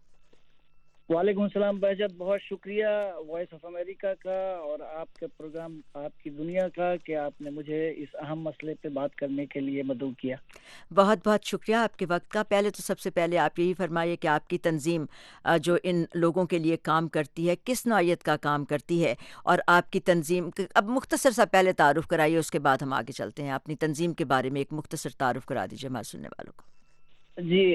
وعلیکم السلام بہجت, بہت شکریہ وائس آف امریکہ کا اور آپ کے پروگرام آپ کی دنیا کا کہ آپ نے مجھے اس اہم مسئلے پہ بات کرنے کے لیے مدعو کیا. بہت بہت شکریہ آپ کے وقت کا. پہلے تو سب سے پہلے آپ یہی فرمائیے کہ آپ کی تنظیم جو ان لوگوں کے لیے کام کرتی ہے کس نوعیت کا کام کرتی ہے, اور آپ کی تنظیم اب مختصر سا پہلے تعارف کرائیے, اس کے بعد ہم آگے چلتے ہیں. اپنی تنظیم کے بارے میں ایک مختصر تعارف کرا دیجیے ہمارے سننے والوں کو. جی,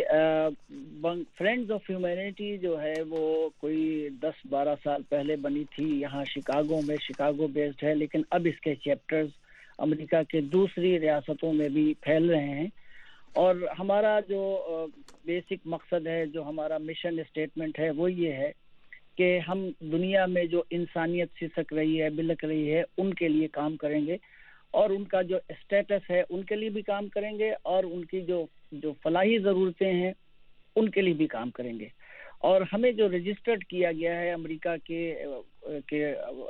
فرینڈز آف ہیومینٹی جو ہے وہ کوئی 10-12 سال پہلے بنی تھی یہاں شکاگو میں, شکاگو بیسڈ ہے, لیکن اب اس کے چیپٹرز امریکہ کے دوسری ریاستوں میں بھی پھیل رہے ہیں. اور ہمارا جو بیسک مقصد ہے, جو ہمارا مشن اسٹیٹمنٹ ہے وہ یہ ہے کہ ہم دنیا میں جو انسانیت سسک رہی ہے, بلک رہی ہے, ان کے لیے کام کریں گے, اور ان کا جو اسٹیٹس ہے ان کے لیے بھی کام کریں گے, اور ان کی جو فلاحی ضرورتیں ہیں ان کے لیے بھی کام کریں گے. اور ہمیں جو رجسٹرڈ کیا گیا ہے امریکہ کے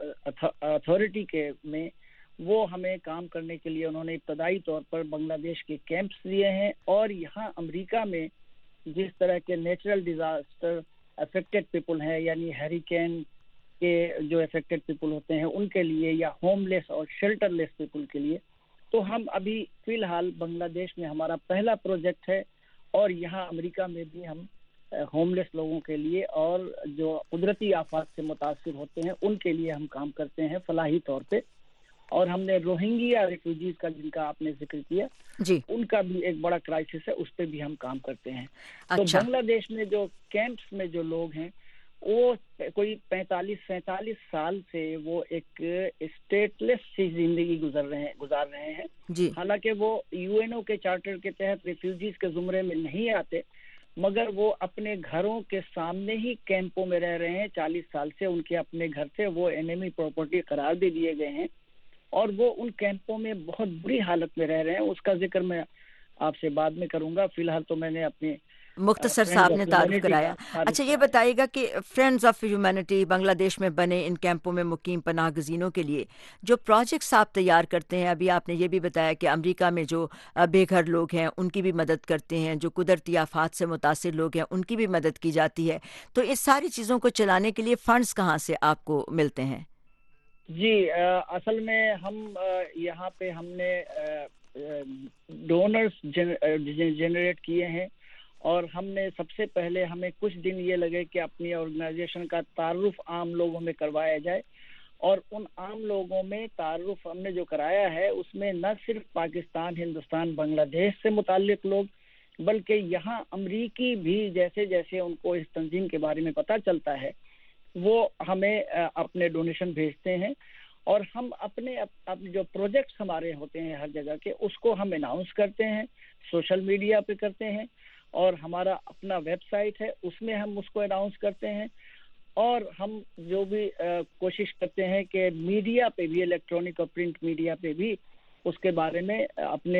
اتھارٹی کے میں, وہ ہمیں کام کرنے کے لیے انہوں نے ابتدائی طور پر بنگلہ دیش کے کیمپس دیے ہیں. اور یہاں امریکہ میں جس طرح کے نیچرل ڈیزاسٹر افیکٹڈ پیپل ہیں, یعنی ہیریکین کے جو افیکٹڈ پیپل ہوتے ہیں ان کے لیے, یا ہوم لیس اور شیلٹر لیس پیپل کے لیے, تو ہم ابھی فی الحال بنگلہ دیش میں ہمارا پہلا پروجیکٹ ہے، اور یہاں امریکہ میں بھی ہم ہوم لیس لوگوں کے لیے اور جو قدرتی آفات سے متاثر ہوتے ہیں ان کے لیے ہم کام کرتے ہیں فلاحی طور پہ. اور ہم نے روہنگیا ریفیوجیز کا جن کا آپ نے ذکر کیا جی ان کا بھی ایک بڑا کرائسس ہے، اس پہ بھی ہم کام کرتے ہیں. تو اچھا بنگلہ دیش میں جو کیمپس میں جو لوگ ہیں وہ کوئی 45-47 سال سے وہ ایک اسٹیٹ لیس سی زندگی گزار رہے ہیں. جی حالانکہ وہ یو این او کے چارٹر کے تحت ریفیوجیز کے زمرے میں نہیں آتے، مگر وہ اپنے گھروں کے سامنے ہی کیمپوں میں رہ رہے ہیں 40 سال سے. ان کے اپنے گھر سے وہ انیمی پراپرٹی قرار دے دیے گئے ہیں، اور وہ ان کیمپوں میں بہت بری حالت میں رہ رہے ہیں. اس کا ذکر میں آپ سے بعد میں کروں گا. فی الحال تو میں نے اپنے مختصر صاحب نے تعارف کرایا. اچھا یہ بتائیے گا کہ فرینڈز آف ہیومینٹی بنگلہ دیش میں بنے ان کیمپوں میں مقیم پناہ گزینوں کے لیے جو پروجیکٹس آپ تیار کرتے ہیں، ابھی آپ نے یہ بھی بتایا کہ امریکہ میں جو بے گھر لوگ ہیں ان کی بھی مدد کرتے ہیں، جو قدرتی آفات سے متاثر لوگ ہیں ان کی بھی مدد کی جاتی ہے، تو اس ساری چیزوں کو چلانے کے لیے فنڈز کہاں سے آپ کو ملتے ہیں؟ جی اصل میں ہم یہاں پہ ہم نے ڈونرز جنریٹ کیے ہیں، اور ہم نے سب سے پہلے ہمیں کچھ دن یہ لگے کہ اپنی آرگنائزیشن کا تعارف عام لوگوں میں کروایا جائے. اور ان عام لوگوں میں تعارف ہم نے جو کرایا ہے اس میں نہ صرف پاکستان، ہندوستان، بنگلہ دیش سے متعلق لوگ بلکہ یہاں امریکی بھی جیسے جیسے ان کو اس تنظیم کے بارے میں پتہ چلتا ہے وہ ہمیں اپنے ڈونیشن بھیجتے ہیں. اور ہم اپنے جو پروجیکٹس ہمارے ہوتے ہیں ہر جگہ کے اس کو ہم اناؤنس کرتے ہیں، سوشل میڈیا پہ کرتے ہیں، اور ہمارا اپنا ویب سائٹ ہے اس میں ہم اس کو اناؤنس کرتے ہیں. اور ہم جو بھی کوشش کرتے ہیں کہ میڈیا پہ بھی، الیکٹرانک اور پرنٹ میڈیا پہ بھی اس کے بارے میں اپنے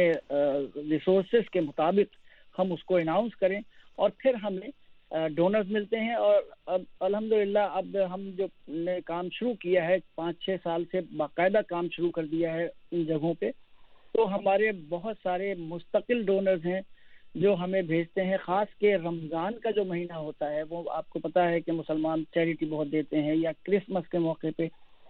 ریسورسز کے مطابق ہم اس کو اناؤنس کریں، اور پھر ہمیں ڈونرز ملتے ہیں. اور اب الحمدللہ اب ہم جو نے کام شروع کیا ہے 5-6 سال سے باقاعدہ کام شروع کر دیا ہے ان جگہوں پہ، تو ہمارے بہت سارے مستقل ڈونرز ہیں جو ہمیں بھیجتے ہیں. خاص کے رمضان کا جو مہینہ ہوتا ہے وہ آپ کو پتہ ہے کہ مسلمان چیریٹی بہت دیتے ہیں، یا کرسمس کے موقع پہ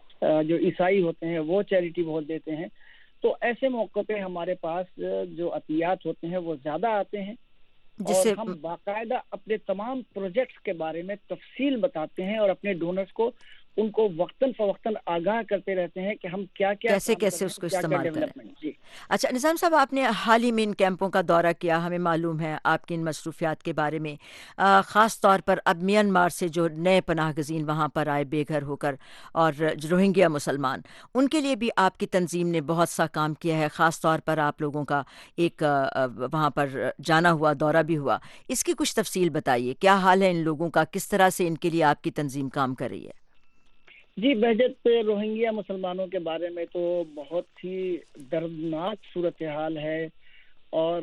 جو عیسائی ہوتے ہیں وہ چیریٹی بہت دیتے ہیں. تو ایسے موقع پہ ہمارے پاس جو عطیات ہوتے ہیں وہ زیادہ آتے ہیں، اور ہم باقاعدہ اپنے تمام پروجیکٹس کے بارے میں تفصیل بتاتے ہیں اور اپنے ڈونرز کو ان کو وقتاً فوقتاً آگاہ کرتے رہتے ہیں کہ ہم کیا کیسے اس کو استعمال کریں. جی اچھا نظام صاحب، آپ نے حال ہی میں ان کیمپوں کا دورہ کیا، ہمیں معلوم ہے آپ کی ان مصروفیات کے بارے میں. خاص طور پر اب میانمار سے جو نئے پناہ گزین وہاں پر آئے بے گھر ہو کر، اور روہنگیا مسلمان، ان کے لیے بھی آپ کی تنظیم نے بہت سا کام کیا ہے. خاص طور پر آپ لوگوں کا ایک وہاں پر جانا ہوا دورہ بھی ہوا. اس کی کچھ تفصیل بتائیے، کیا حال ہے ان لوگوں کا، کس طرح سے ان کے لیے آپ کی تنظیم کام کر رہی ہے؟ جی بہجت، روہنگیا مسلمانوں کے بارے میں تو بہت ہی دردناک صورتحال ہے، اور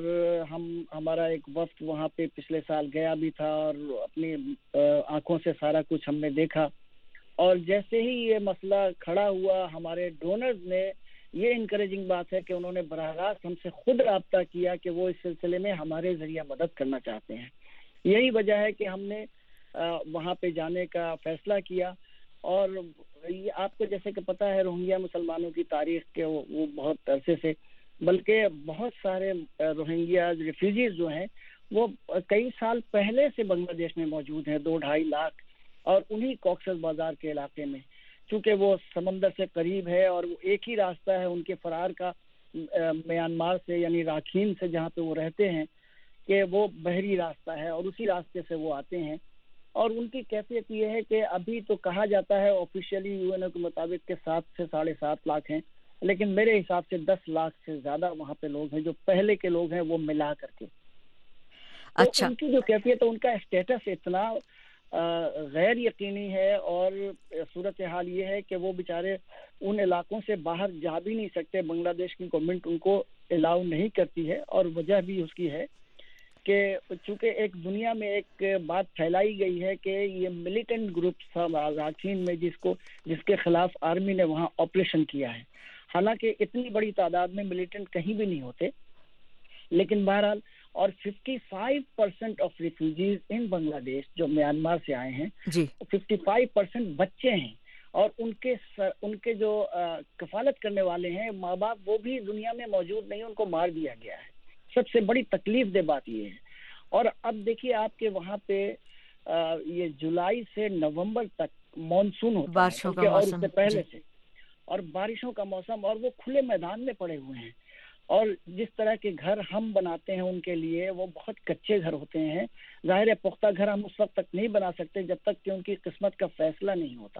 ہمارا ایک وفد وہاں پہ پچھلے سال گیا بھی تھا اور اپنی آنکھوں سے سارا کچھ ہم نے دیکھا. اور جیسے ہی یہ مسئلہ کھڑا ہوا ہمارے ڈونرز نے یہ انکریجنگ بات ہے کہ انہوں نے براہ راست ہم سے خود رابطہ کیا کہ وہ اس سلسلے میں ہمارے ذریعہ مدد کرنا چاہتے ہیں. یہی وجہ ہے کہ ہم نے وہاں پہ جانے کا فیصلہ کیا. اور یہ آپ کو جیسے کہ پتہ ہے روہنگیا مسلمانوں کی تاریخ کے وہ بہت عرصے سے، بلکہ بہت سارے روہنگیا ریفیوجیز جو ہیں وہ کئی سال پہلے سے بنگلہ دیش میں موجود ہیں، 2-2.5 لاکھ، اور انہی کوکسز بازار کے علاقے میں، چونکہ وہ سمندر سے قریب ہے اور وہ ایک ہی راستہ ہے ان کے فرار کا میانمار سے، یعنی راکھین سے جہاں پہ وہ رہتے ہیں، کہ وہ بحری راستہ ہے اور اسی راستے سے وہ آتے ہیں. اور ان کی کیفیت یہ ہے کہ ابھی تو کہا جاتا ہے آفیشیلی یو این او کے مطابق کہ 7 سے 7.5 لاکھ ہیں، لیکن میرے حساب سے 10 لاکھ سے زیادہ وہاں پہ لوگ ہیں جو پہلے کے لوگ ہیں وہ ملا کر کے. اچھا. ان کی جو کیفیت ہے، ان کا اسٹیٹس اتنا غیر یقینی ہے، اور صورتحال یہ ہے کہ وہ بیچارے ان علاقوں سے باہر جا بھی نہیں سکتے. بنگلہ دیش کی گورنمنٹ ان کو الاؤ نہیں کرتی ہے، اور وجہ بھی اس کی ہے کہ چونکہ ایک دنیا میں ایک بات پھیلائی گئی ہے کہ یہ ملیٹنٹ گروپ راکھین میں جس کے خلاف آرمی نے وہاں آپریشن کیا ہے. حالانکہ اتنی بڑی تعداد میں ملیٹنٹ کہیں بھی نہیں ہوتے، لیکن بہرحال. اور 55% آف ریفیوجیز ان بنگلہ دیش جو میانمار سے آئے ہیں، 55% بچے ہیں. اور ان کے جو کفالت کرنے والے ہیں ماں باپ وہ بھی دنیا میں موجود نہیں، ان کو مار دیا گیا ہے. سب سے بڑی تکلیف دہ بات یہ ہے. اور اب دیکھیے آپ کے وہاں پہ یہ جولائی سے نومبر تک مانسون ہوتا بارشوں کا ہے اور موسم، اس سے پہلے سے، اور بارشوں کا موسم، اور وہ کھلے میدان میں پڑے ہوئے ہیں. اور جس طرح کے گھر ہم بناتے ہیں ان کے لیے وہ بہت کچے گھر ہوتے ہیں. ظاہر ہے پختہ گھر ہم اس وقت تک نہیں بنا سکتے جب تک کہ ان کی قسمت کا فیصلہ نہیں ہوتا.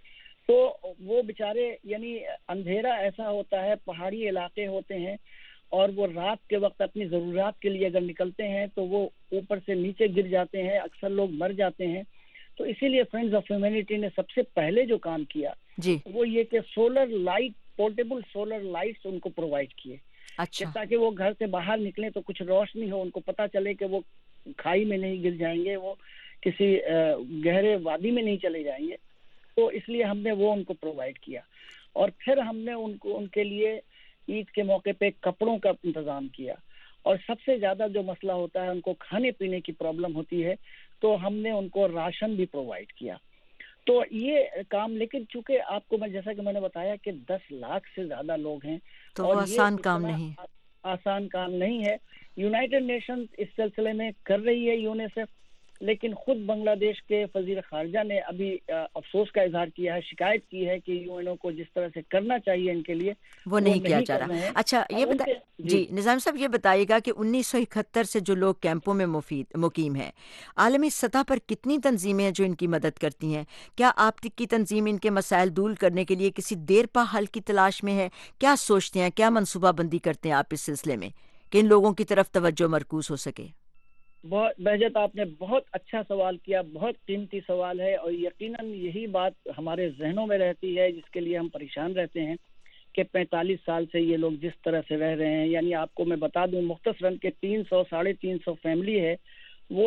تو وہ بیچارے یعنی اندھیرا ایسا ہوتا ہے، پہاڑی علاقے ہوتے ہیں، اور وہ رات کے وقت اپنی ضروریات کے لیے اگر نکلتے ہیں تو وہ اوپر سے نیچے گر جاتے ہیں، اکثر لوگ مر جاتے ہیں. تو اسی لیے فرینڈز آف ہیومینٹی نے سب سے پہلے جو کام کیا جی وہ یہ کہ solar light, portable solar lights ان کو پرووائڈ کیے، اچھا تاکہ وہ گھر سے باہر نکلیں تو کچھ روشنی ہو، ان کو پتہ چلے کہ وہ کھائی میں نہیں گر جائیں گے، وہ کسی گہرے وادی میں نہیں چلے جائیں گے. تو اس لیے ہم نے وہ ان کو پرووائڈ کیا. اور پھر ہم نے ان کے لیے عید کے موقع پہ کپڑوں کا انتظام کیا. اور سب سے زیادہ جو مسئلہ ہوتا ہے ان کو کھانے پینے کی پرابلم ہوتی ہے، تو ہم نے ان کو راشن بھی پرووائڈ کیا. تو یہ کام، لیکن چونکہ آپ کو جیسا کہ میں نے بتایا کہ 10 لاکھ سے زیادہ لوگ ہیں تو اور وہ یہ آسان کام اتنا نہیں. آسان کام نہیں ہے. یونائٹڈ نیشنز اس سلسلے میں کر رہی ہے، یونیسیف، لیکن خود بنگلہ دیش کے وزیر خارجہ نے ابھی افسوس کا اظہار کیا ہے، شکایت کی ہے کہ یو این او کو جس طرح سے کرنا چاہیے ان کے لیے وہ نہیں کیا جا کر رہے رہا. ہیں. اچھا یہ اور ان کے جی نظام صاحب یہ بتائیے گا کہ 1971 سے جو لوگ کیمپوں میں مقیم ہیں، عالمی سطح پر کتنی تنظیمیں ہیں جو ان کی مدد کرتی ہیں؟ کیا آپ کی تنظیم ان کے مسائل دور کرنے کے لیے کسی دیر پا حل کی تلاش میں ہے؟ کیا سوچتے ہیں، کیا منصوبہ بندی کرتے ہیں آپ اس سلسلے میں کہ ان لوگوں کی طرف توجہ مرکوز ہو سکے؟ بہت بہجت، آپ نے بہت اچھا سوال کیا، بہت قیمتی سوال ہے، اور یقیناً یہی بات ہمارے ذہنوں میں رہتی ہے جس کے لیے ہم پریشان رہتے ہیں کہ 45 سال سے یہ لوگ جس طرح سے رہ رہے ہیں. یعنی آپ کو میں بتا دوں مختصراً کہ 300-350 فیملی ہے، وہ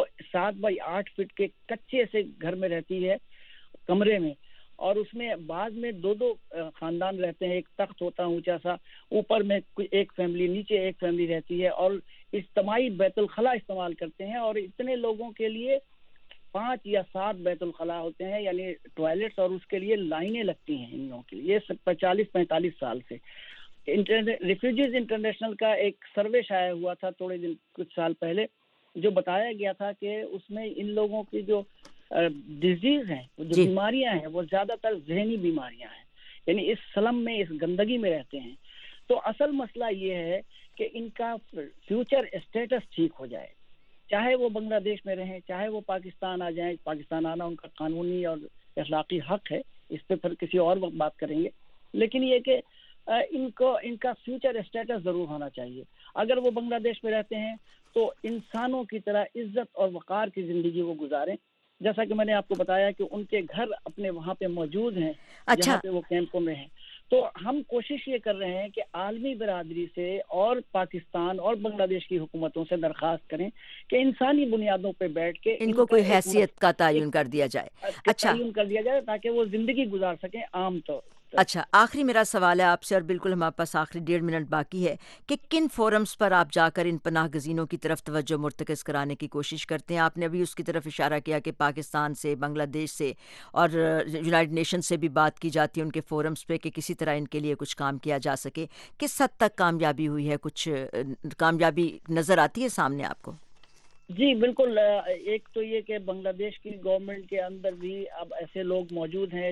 7x8 فٹ کے کچے سے گھر میں رہتی ہے، کمرے میں، اور اس میں بعض میں 2 خاندان رہتے ہیں. ایک تخت ہوتا ہے اونچا سا، اوپر میں ایک فیملی، نیچے ایک فیملی رہتی ہے، اور اجتماعی بیت الخلاء استعمال کرتے ہیں. اور اتنے لوگوں کے لیے 5 یا 7 بیت الخلاء ہوتے ہیں، یعنی ٹوائلٹس، اور اس کے لیے لائنیں لگتی ہیں ان لوگوں کے لیے. یہ 40-45 سال سے. ریفیوجیز انٹرنیشنل کا ایک سروے شائع ہوا تھا کچھ سال پہلے، جو بتایا گیا تھا کہ اس میں ان لوگوں کی جو ڈیزیز ہیں، جو بیماریاں ہیں، وہ زیادہ تر ذہنی بیماریاں ہیں. یعنی اس سلم میں، اس گندگی میں رہتے ہیں. تو اصل مسئلہ یہ ہے کہ ان کا فیوچر اسٹیٹس ٹھیک ہو جائے، چاہے وہ بنگلہ دیش میں رہیں، چاہے وہ پاکستان آ جائیں. پاکستان آنا ان کا قانونی اور اخلاقی حق ہے، اس پہ پھر کسی اور وقت بات کریں گے. لیکن یہ کہ ان کا فیوچر اسٹیٹس ضرور ہونا چاہیے. اگر وہ بنگلہ دیش میں رہتے ہیں تو انسانوں کی طرح عزت اور وقار کی زندگی وہ گزاریں، جیسا کہ میں نے آپ کو بتایا کہ ان کے گھر اپنے وہاں پہ موجود ہیں جہاں پہ وہ کیمپوں میں ہیں. تو ہم کوشش یہ کر رہے ہیں کہ عالمی برادری سے اور پاکستان اور بنگلہ دیش کی حکومتوں سے درخواست کریں کہ انسانی بنیادوں پہ بیٹھ کے ان کو کوئی حیثیت کا تعین کر دیا جائے. اچھا تعین کر دیا جائے تاکہ وہ زندگی گزار سکیں عام طور. اچھا آخری میرا سوال ہے آپ سے، اور بالکل ہمارے پاس آخری 1.5 منٹ باقی ہے، کہ کن فورمز پر آپ جا کر ان پناہ گزینوں کی طرف توجہ مرتکز کرانے کی کوشش کرتے ہیں؟ آپ نے ابھی اس کی طرف اشارہ کیا کہ پاکستان سے، بنگلہ دیش سے اور یونائٹڈ نیشن سے بھی بات کی جاتی ہے ان کے فورمز پہ کہ کسی طرح ان کے لیے کچھ کام کیا جا سکے. کس حد تک کامیابی ہوئی ہے؟ کچھ کامیابی نظر آتی ہے سامنے آپ کو؟ جی بالکل. ایک تو یہ کہ بنگلہ دیش کی گورنمنٹ کے اندر بھی اب ایسے لوگ موجود ہیں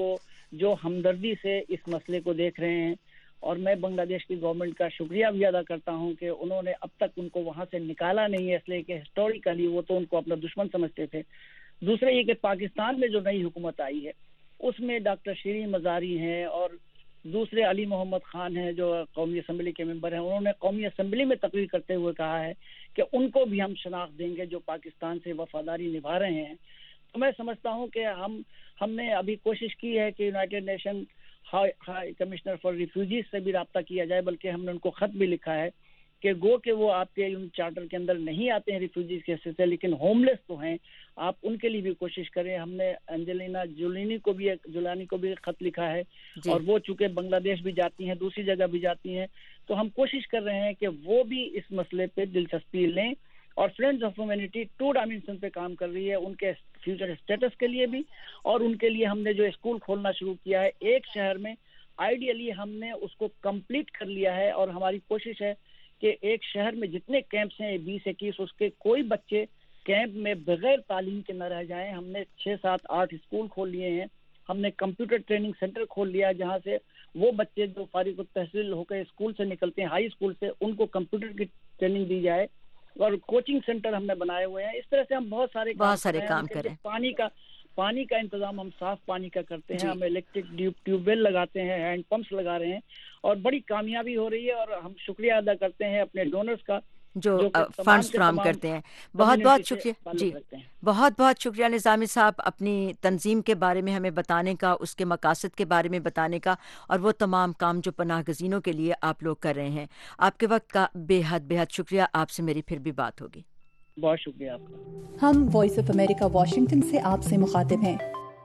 جو ہمدردی سے اس مسئلے کو دیکھ رہے ہیں، اور میں بنگلہ دیش کی گورنمنٹ کا شکریہ بھی ادا کرتا ہوں کہ انہوں نے اب تک ان کو وہاں سے نکالا نہیں ہے، اس لیے کہ ہسٹوریکلی وہ تو ان کو اپنا دشمن سمجھتے تھے. دوسرا یہ کہ پاکستان میں جو نئی حکومت آئی ہے اس میں ڈاکٹر شیریں مزاری ہیں اور دوسرے علی محمد خان ہیں جو قومی اسمبلی کے ممبر ہیں. انہوں نے قومی اسمبلی میں تقریر کرتے ہوئے کہا ہے کہ ان کو بھی ہم شناخت دیں گے جو پاکستان سے وفاداری نبھا رہے ہیں. تو میں سمجھتا ہوں کہ ہم نے ابھی کوشش کی ہے کہ United Nation high commissioner for refugees سے بھی رابطہ کیا جائے، بلکہ ہم نے ان کو خط بھی لکھا ہے کہ گو کہ وہ آپ کے ان چارٹر کے اندر نہیں آتے ہیں ریفیوجیز کے حصے سے، لیکن ہوم لیس تو ہیں، آپ ان کے لیے بھی کوشش کریں. ہم نے انجلینا جولانی کو بھی خط لکھا ہے اور وہ چونکہ بنگلہ دیش بھی جاتی ہیں، دوسری جگہ بھی جاتی ہیں، تو ہم کوشش کر رہے ہیں کہ وہ بھی اس مسئلے پہ دلچسپی لیں اور فرینڈز آف ہیومینٹی 2 ڈائمینشن پہ کام کر رہی ہے، ان کے فیوچر اسٹیٹس کے لیے بھی، اور ان کے لیے ہم نے جو اسکول کھولنا شروع کیا ہے ایک شہر میں، آئیڈیلی ہم نے اس کو کمپلیٹ کر لیا ہے، اور ہماری کوشش ہے کہ ایک شہر میں جتنے کیمپس ہیں 20-21 اس کے کوئی بچے کیمپ میں بغیر تعلیم کے نہ رہ جائیں۔ ہم نے 6-7-8 اسکول کھول لیے ہیں، ہم نے کمپیوٹر ٹریننگ سینٹر کھول لیا ہے جہاں سے وہ بچے جو فارغ التحصیل ہو کے اسکول سے نکلتے ہیں، ہائی اسکول سے، ان کو کمپیوٹر کی ٹریننگ دی جائے، اور کوچنگ سینٹر ہم نے بنائے ہوئے ہیں۔ اس طرح سے ہم بہت سارے کام کر رہے ہیں۔ پانی کا انتظام ہم صاف پانی کا کرتے ہیں، ہم الیکٹرک ٹیوب ویل لگاتے ہیں، ہینڈ پمپس لگا رہے ہیں، اور بڑی کامیابی ہو رہی ہے، اور ہم شکریہ ادا کرتے ہیں اپنے ڈونرز کا جو فنڈز فراہم کرتے ہیں۔ بہت بہت شکریہ جی، بہت بہت شکریہ نظامی صاحب اپنی تنظیم کے بارے میں ہمیں بتانے کا، اس کے مقاصد کے بارے میں بتانے کا، اور وہ تمام کام جو پناہ گزینوں کے لیے آپ لوگ کر رہے ہیں۔ آپ کے وقت کا بے حد شکریہ۔ آپ سے میری پھر بھی بات ہوگی۔ بہت شکریہ آپ کا۔ ہم وائس آف امریکہ واشنگٹن سے آپ سے مخاطب ہیں۔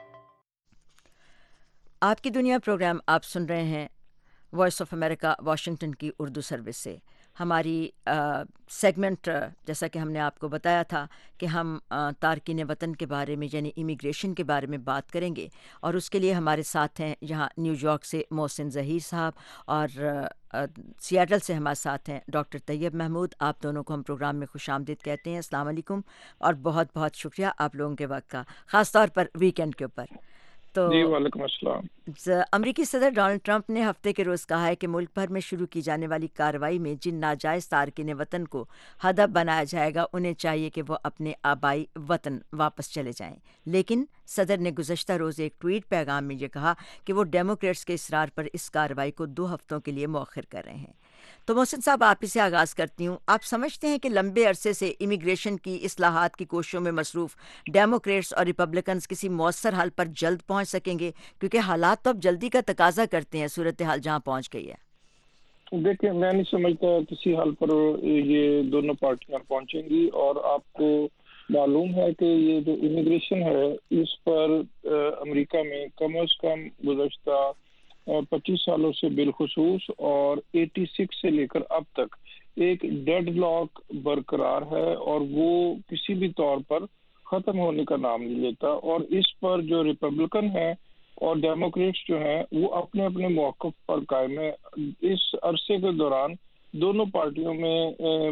آپ کی دنیا پروگرام آپ سن رہے ہیں وائس آف امریکہ واشنگٹن کی اردو سروس سے۔ ہماری سیگمنٹ جیسا کہ ہم نے آپ کو بتایا تھا کہ ہم تارکین وطن کے بارے میں یعنی امیگریشن کے بارے میں بات کریں گے، اور اس کے لیے ہمارے ساتھ ہیں یہاں نیو یارک سے محسن ظہیر صاحب، اور سیاٹل سے ہمارے ساتھ ہیں ڈاکٹر طیب محمود۔ آپ دونوں کو ہم پروگرام میں خوش آمدید کہتے ہیں۔ السلام علیکم، اور بہت بہت شکریہ آپ لوگوں کے وقت کا، خاص طور پر ویکینڈ کے اوپر۔ تو جی وعلیکم السلام۔ امریکی صدر ڈونلڈ ٹرمپ نے ہفتے کے روز کہا ہے کہ ملک بھر میں شروع کی جانے والی کارروائی میں جن ناجائز تارکین وطن کو ہدف بنایا جائے گا انہیں چاہیے کہ وہ اپنے آبائی وطن واپس چلے جائیں، لیکن صدر نے گزشتہ روز ایک ٹویٹ پیغام میں یہ کہا کہ وہ ڈیموکریٹس کے اصرار پر اس کارروائی کو 2 ہفتوں کے لیے مؤخر کر رہے ہیں۔ تو محسن صاحب آپ ہی سے آغاز کرتی ہوں۔ آپ سمجھتے ہیں کہ لمبے عرصے سے امیگریشن کی اصلاحات کی کوششوں میں مصروف ڈیموکریٹس اور ریپبلکنز کسی مؤثر حل پر جلد پہنچ سکیں گے؟ کیونکہ حالات تو اب جلدی کا تقاضا کرتے ہیں، صورتحال جہاں پہنچ گئی ہے۔ دیکھیں، میں نہیں سمجھتا کسی حل پر یہ دونوں پارٹیاں پہنچیں گی، اور آپ کو معلوم ہے کہ یہ جو امیگریشن ہے اس پر امریکہ میں کم از کم گزشتہ 25 سالوں سے بالخصوص اور 86 سے لے کر اب تک ایک ڈیڈ لاک برقرار ہے، اور وہ کسی بھی طور پر ختم ہونے کا نام نہیں لیتا۔ اور اس پر جو ریپبلکن ہیں اور ڈیموکریٹس جو ہیں وہ اپنے اپنے موقف پر قائم ہیں۔ اس عرصے کے دوران دونوں پارٹیوں میں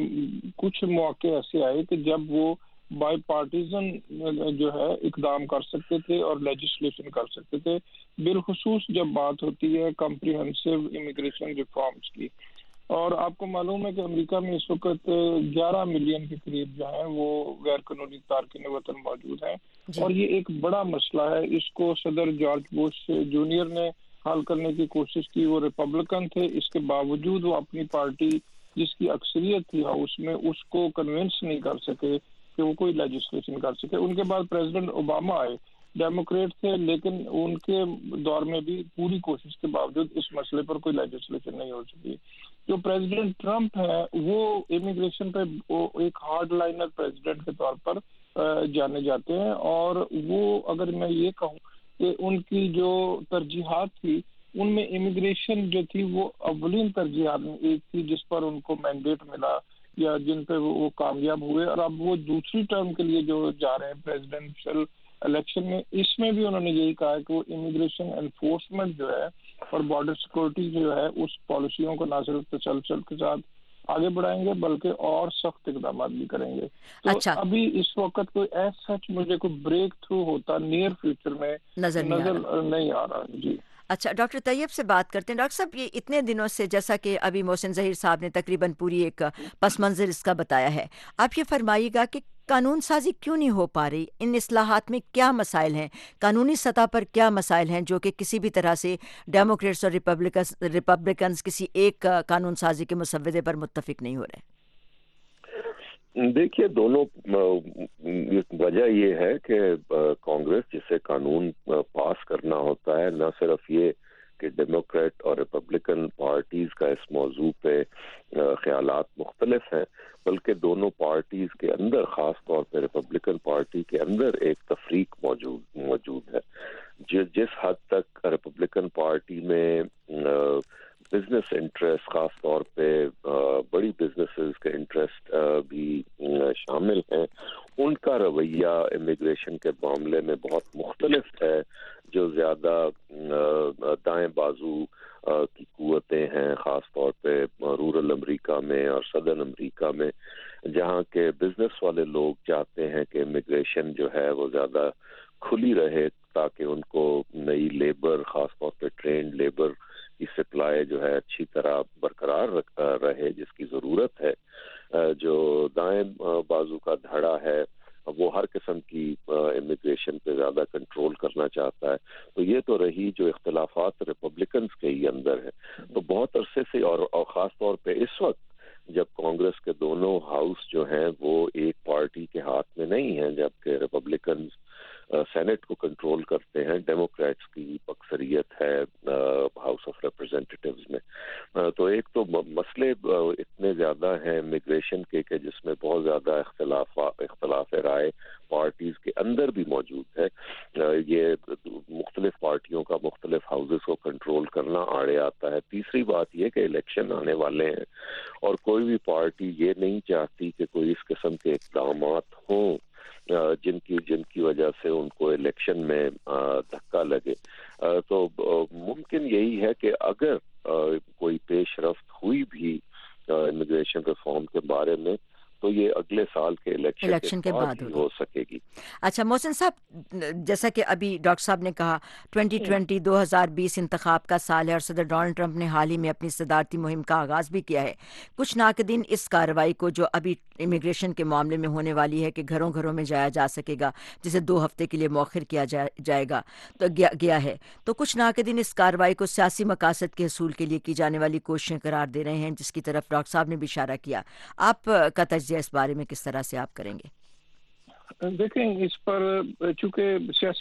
کچھ مواقع ایسے آئے کہ جب وہ بائی پارٹیزن جو ہے اقدام کر سکتے تھے اور لیجسلیشن کر سکتے تھے، بالخصوص جب بات ہوتی ہے کمپریہنسو امیگریشن ریفارمز کی۔ اور آپ کو معلوم ہے کہ امریکہ میں اس وقت 11 ملین کے قریب جو ہیں وہ غیر قانونی تارکین وطن موجود ہیں، اور یہ ایک بڑا مسئلہ ہے۔ اس کو صدر جارج بش جونیئر نے حل کرنے کی کوشش کی، وہ ریپبلکن تھے، اس کے باوجود وہ اپنی پارٹی جس کی اکثریت تھی ہاؤس میں اس کو کنونس نہیں کر سکے کہ وہ کوئی لیجسلیشن کر سکے۔ ان کے بعد پریزیڈنٹ اوباما آئے، ڈیموکریٹ تھے، لیکن ان کے دور میں بھی پوری کوشش کے باوجود اس مسئلے پر کوئی لیجسلیشن نہیں ہو سکی۔ جو پریزیڈنٹ ٹرمپ ہے وہ امیگریشن پہ ایک ہارڈ لائنر پریزیڈنٹ کے طور پر جانے جاتے ہیں، اور وہ اگر میں یہ کہوں کہ ان کی جو ترجیحات تھی ان میں امیگریشن جو تھی وہ اولین ترجیحات میں ایک تھی جس پر ان کو مینڈیٹ ملا یا جن پہ وہ کامیاب ہوئے، اور اب وہ دوسری ٹرم کے لیے جو جا رہے ہیں پریزیڈنشل الیکشن میں، اس میں بھی انہوں نے یہی کہا ہے کہ وہ امیگریشن انفورسمنٹ جو ہے اور بارڈر سیکورٹی جو ہے اس پالیسیوں کو نہ صرف تسلسل کے ساتھ آگے بڑھائیں گے بلکہ اور سخت اقدامات بھی کریں گے۔ تو ابھی اس وقت کوئی ایس سچ مجھے کوئی بریک تھرو ہوتا نیئر فیوچر میں نظر نہیں آ رہا۔ جی اچھا، ڈاکٹر طیب سے بات کرتے ہیں۔ ڈاکٹر صاحب، یہ اتنے دنوں سے جیسا کہ ابھی محسن ظہیر صاحب نے تقریباً پوری ایک پس منظر اس کا بتایا ہے، آپ یہ فرمائیے گا کہ قانون سازی کیوں نہیں ہو پا رہی؟ ان اصلاحات میں کیا مسائل ہیں؟ قانونی سطح پر کیا مسائل ہیں جو کہ کسی بھی طرح سے ڈیموکریٹس اور ریپبلکنز کسی ایک قانون سازی کے مسودے پر متفق نہیں ہو رہے؟ دیکھیے، دونوں وجہ یہ ہے کہ کانگریس جسے قانون پاس کرنا ہوتا ہے، نہ صرف یہ کہ ڈیموکریٹ اور ریپبلکن پارٹیز کا اس موضوع پہ خیالات مختلف ہیں، بلکہ دونوں پارٹیز کے اندر، خاص طور پہ ریپبلکن پارٹی کے اندر ایک تفریق موجود ہے۔ جس حد تک ریپبلکن پارٹی میں بزنس انٹرسٹ، خاص طور پہ بڑی بزنسز کے انٹرسٹ بھی شامل ہیں ان کا رویہ امیگریشن کے معاملے میں بہت مختلف ہے. جو زیادہ دائیں بازو کی قوتیں ہیں خاص طور پہ رورل امریکہ میں اور صدرن امریکہ میں، جہاں کے بزنس والے لوگ چاہتے ہیں کہ امیگریشن جو ہے وہ زیادہ کھلی رہے تاکہ ان کو نئی لیبر خاص طور پہ ٹرینڈ لیبر کی سپلائی جو ہے اچھی طرح برقرار رہے جس کی ضرورت ہے. جو دائیں بازو کا دھڑا ہے وہ ہر قسم کی امیگریشن پہ زیادہ کنٹرول کرنا چاہتا ہے. تو یہ تو رہی جو اختلافات ریپبلکنز کے ہی اندر ہے. تو بہت عرصے سے اور خاص طور پہ اس وقت جب کانگریس کے دونوں ہاؤس جو ہیں وہ ایک پارٹی کے ہاتھ میں نہیں ہیں، جبکہ ریپبلکنز سینٹ کو کنٹرول کرتے ہیں، ڈیموکریٹس کی اکثریت ہے ہاؤس آف ریپرزینٹیٹیوز میں. تو ایک تو مسئلے اتنے زیادہ ہیں امیگریشن کے کہ جس میں بہت زیادہ اختلاف رائے پارٹیز کے اندر بھی موجود ہے. یہ مختلف پارٹیوں کا مختلف ہاؤسز کو کنٹرول کرنا آڑے آتا ہے. تیسری بات یہ کہ الیکشن آنے والے ہیں اور کوئی بھی پارٹی یہ نہیں چاہتی کہ کوئی اس قسم کے اقدامات ہوں جن کی وجہ سے ان کو الیکشن میں دھکا لگے. تو ممکن یہی ہے کہ اگر کوئی پیش رفت ہوئی بھی امیگریشن ریفارم کے بارے میں تو یہ اگلے سال کے الیکشن کے بعد ہی ہو سکے گی. اچھا محسن صاحب، جیسا کہ ابھی ڈاکٹر صاحب نے کہا 2020 انتخاب کا سال ہے اور صدر ڈونلڈ ٹرمپ نے حال ہی میں اپنی صدارتی مہم کا آغاز بھی کیا ہے. کچھ ناقدین اس کارروائی کو جو ابھی امیگریشن کے معاملے میں ہونے والی ہے کہ گھروں گھروں میں جایا جا سکے گا جسے 2 ہفتے کے لیے مؤخر کیا جائے گا تو گیا ہے، تو کچھ ناقدین اس کارروائی کو سیاسی مقاصد کے حصول کے لیے کی جانے والی کوششیں قرار دے رہے ہیں، جس کی طرف ڈاکٹر صاحب نے بھی اشارہ کیا. آپ کا تجزیہ اس بارے میں کس طرح سے آپ کریں گے؟ دیکھیں، اس پر چونکہ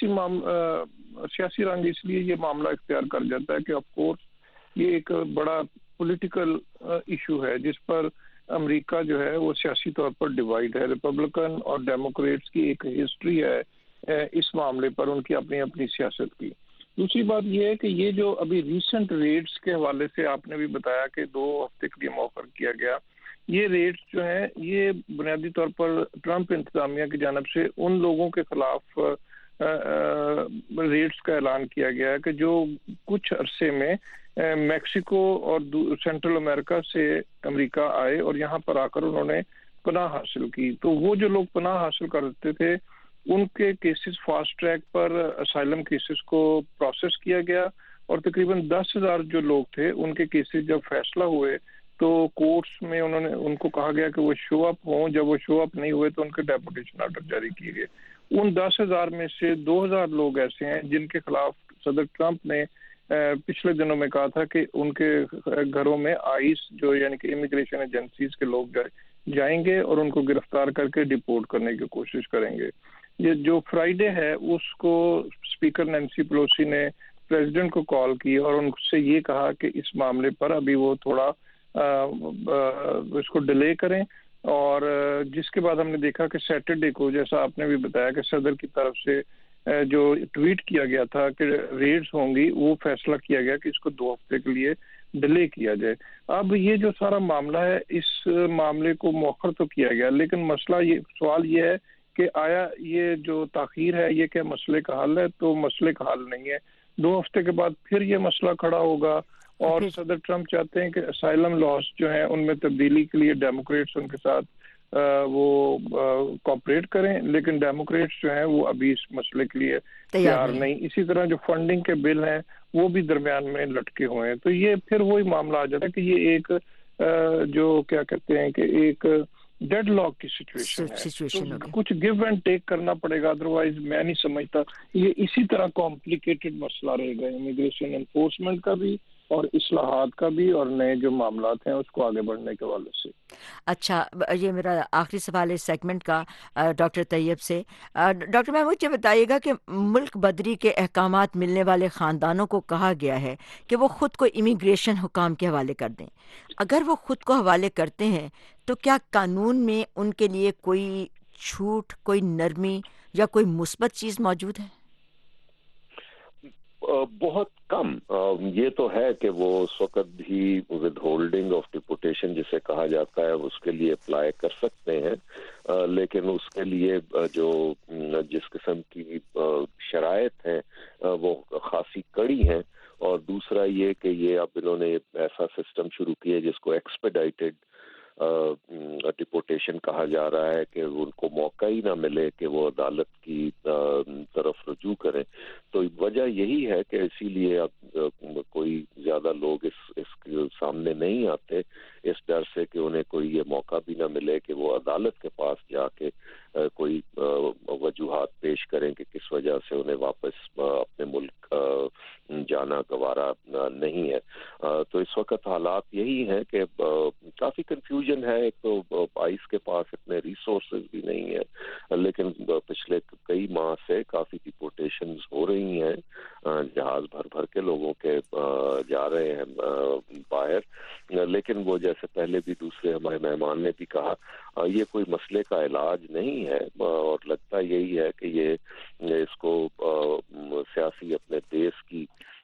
سیاسی رنگ اس لیے یہ معاملہ اختیار کر جاتا ہے کہ آف کورس یہ ایک بڑا پولیٹیکل ایشو ہے جس پر امریکہ جو ہے وہ سیاسی طور پر ڈیوائیڈ ہے. ریپبلکن اور ڈیموکریٹس کی ایک ہسٹری ہے اس معاملے پر، ان کی اپنی اپنی سیاست کی. دوسری بات یہ ہے کہ یہ جو ابھی ریسنٹ ریٹس کے حوالے سے آپ نے بھی بتایا کہ 2 ہفتے کے لیے مؤخر کیا گیا، یہ ریٹس جو ہیں یہ بنیادی طور پر ٹرمپ انتظامیہ کی جانب سے ان لوگوں کے خلاف ریٹس کا اعلان کیا گیا ہے کہ جو کچھ عرصے میں میکسیکو اور سینٹرل امریکہ سے امریکہ آئے اور یہاں پر آ کر انہوں نے پناہ حاصل کی. تو وہ جو لوگ پناہ حاصل کرتے تھے ان کے کیسز فاسٹ ٹریک پر اسائلم کیسز کو پروسیس کیا گیا اور تقریباً 10,000 جو لوگ تھے ان کے کیسز جب فیصلہ ہوئے تو کورٹس میں ان کو کہا گیا کہ وہ شو اپ ہوں. جب وہ شو اپ نہیں ہوئے تو ان کے ڈیپوٹیشن آرڈر جاری کیے گئے. ان 10,000 میں سے 2,000 لوگ ایسے ہیں جن کے خلاف صدر ٹرمپ نے پچھلے دنوں میں کہا تھا کہ ان کے گھروں میں آئس جو یعنی کہ امیگریشن ایجنسیز کے لوگ جائیں گے اور ان کو گرفتار کر کے ڈپورٹ کرنے کی کوشش کریں گے. یہ جو فرائیڈے ہے اس کو اسپیکر نینسی پیلوسی نے پریزیڈنٹ کو کال کی اور ان سے یہ کہا کہ اس معاملے پر ابھی وہ تھوڑا اس کو ڈیلے کریں. اور جس کے بعد ہم نے دیکھا کہ سیٹرڈے کو جیسا آپ نے بھی بتایا کہ صدر کی طرف سے جو ٹویٹ کیا گیا تھا کہ ریڈز ہوں گی، وہ فیصلہ کیا گیا کہ اس کو 2 ہفتے کے لیے ڈیلے کیا جائے. اب یہ جو سارا معاملہ ہے اس معاملے کو مؤخر تو کیا گیا، لیکن سوال یہ ہے کہ آیا یہ جو تاخیر ہے یہ کیا مسئلے کا حل ہے؟ تو مسئلے کا حل نہیں ہے. 2 ہفتے کے بعد پھر یہ مسئلہ کھڑا ہوگا اور صدر ٹرمپ چاہتے ہیں کہ اسائلم لاز جو ہیں ان میں تبدیلی کے لیے ڈیموکریٹس ان کے ساتھ وہ کوآپریٹ کریں، لیکن ڈیموکریٹس جو ہیں وہ ابھی اس مسئلے کے لیے تیار نہیں. اسی طرح جو فنڈنگ کے بل ہیں وہ بھی درمیان میں لٹکے ہوئے ہیں. تو یہ پھر وہی معاملہ آ جاتا ہے کہ یہ ایک جو کیا کہتے ہیں کہ ایک ڈیڈ لاک کی سچویشن ہے. کچھ گیو اینڈ ٹیک کرنا پڑے گا، ادروائز میں نہیں سمجھتا یہ اسی طرح کمپلیکیٹڈ مسئلہ رہے گا امیگریشن انفورسمنٹ کا بھی اور اصلاحات کا بھی اور نئے جو معاملات ہیں اس کو آگے بڑھنے کے حوالے سے. اچھا، یہ میرا آخری سوال ہے اس سیگمنٹ کا ڈاکٹر طیب سے. ڈاکٹر محمود یہ بتائیے گا کہ ملک بدری کے احکامات ملنے والے خاندانوں کو کہا گیا ہے کہ وہ خود کو امیگریشن حکام کے حوالے کر دیں. اگر وہ خود کو حوالے کرتے ہیں تو کیا قانون میں ان کے لیے کوئی چھوٹ، کوئی نرمی یا کوئی مثبت چیز موجود ہے؟ بہت کم. یہ تو ہے کہ وہ اس وقت بھی ود ہولڈنگ آف ڈپوٹیشن جسے کہا جاتا ہے اس کے لیے اپلائی کر سکتے ہیں, لیکن اس کے لیے جو جس قسم کی شرائط ہیں وہ خاصی کڑی ہیں. اور دوسرا یہ کہ یہ اب انہوں نے ایسا سسٹم شروع کیا جس کو ایکسپیڈائٹڈ ڈپورٹیشن کہا جا رہا ہے, کہ ان کو موقع ہی نہ ملے کہ وہ عدالت کی طرف رجوع کریں. تو وجہ یہی ہے کہ اسی لیے اب کوئی زیادہ لوگ اس کے سامنے نہیں آتے, اس ڈر سے کہ انہیں کوئی یہ موقع بھی نہ ملے کہ وہ عدالت کے پاس جا کے کوئی وجوہات پیش کریں کہ کس وجہ سے انہیں واپس اپنے ملک جانا گوارا نہیں ہے. تو اس وقت حالات یہی ہیں کہ کافی کنفیوژن ہے. ایک تو آئس کے پاس اتنے ریسورسز بھی نہیں ہے, لیکن پچھلے کئی ماہ سے کافی ڈپورٹیشنز ہو رہی ہیں, جہاز بھر بھر کے لوگوں کے جا رہے ہیں باہر. لیکن وہ جیسے پہلے بھی دوسرے ہمارے مہمان نے بھی کہا, یہ کوئی مسئلے کا علاج نہیں ہے, اور لگتا یہی ہے کہ یہ اس کو سیاسی اپنے دیش کی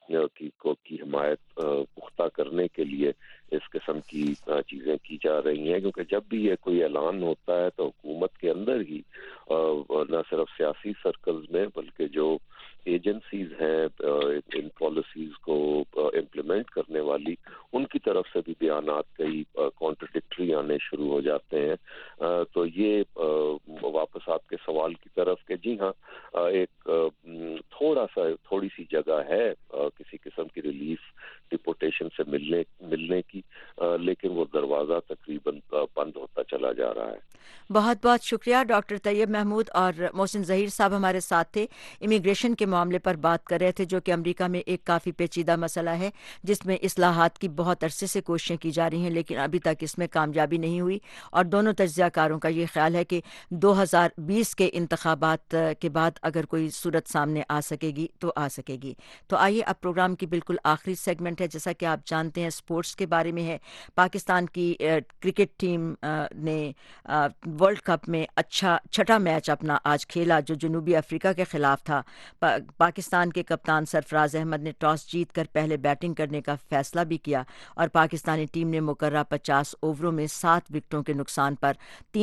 حمایت پختہ کرنے کے لیے اس قسم کی چیزیں کی جا رہی ہیں. کیونکہ جب بھی یہ کوئی اعلان ہوتا ہے تو حکومت کے اندر ہی نہ صرف سیاسی سرکلز میں بلکہ جو ایجنسیز ہیں ان پالیسیز کو امپلیمنٹ کرنے والی, ان کی طرف سے بھی بیانات کئی کانٹرڈکٹری آنے شروع ہو جاتے ہیں. تو یہ واپس آپ کے سوال کی طرف کہ جی ہاں, ایک تھوڑی سی جگہ ہے کسی قسم کی ریلیف ڈپورٹیشن سے ملنے کی, لیکن وہ دروازہ تقریباً بند ہوتا چلا جا رہا ہے. بہت بہت شکریہ ڈاکٹر طیب محمود. اور محسن ظہیر صاحب ہمارے ساتھ تھے, امیگریشن کے معاملے پر بات کر رہے تھے, جو کہ امریکہ میں ایک کافی پیچیدہ مسئلہ ہے جس میں اصلاحات کی بہت عرصے سے کوششیں کی جا رہی ہیں, لیکن ابھی تک اس میں کامیابی نہیں ہوئی. اور دونوں تجزیہ کاروں کا یہ خیال ہے کہ 2020 کے انتخابات کے بعد اگر کوئی صورت سامنے آ سکے گی تو آ سکے گی. تو آئیے اب پروگرام کی بالکل آخری سیگمنٹ ہے, جیسا کہ آپ جانتے ہیں اسپورٹس کے بارے میں ہے. پاکستان کی کرکٹ ٹیم نے ورلڈ کپ میں چھٹا میچ اپنا آج کھیلا, جو جنوبی افریقہ کے خلاف تھا. پاکستان کے کپتان سرفراز احمد نے ٹاس جیت کر پہلے بیٹنگ کرنے کا فیصلہ بھی کیا, اور پاکستانی ٹیم نے مقررہ 50 اووروں میں 7 وکٹوں کے نقصان پر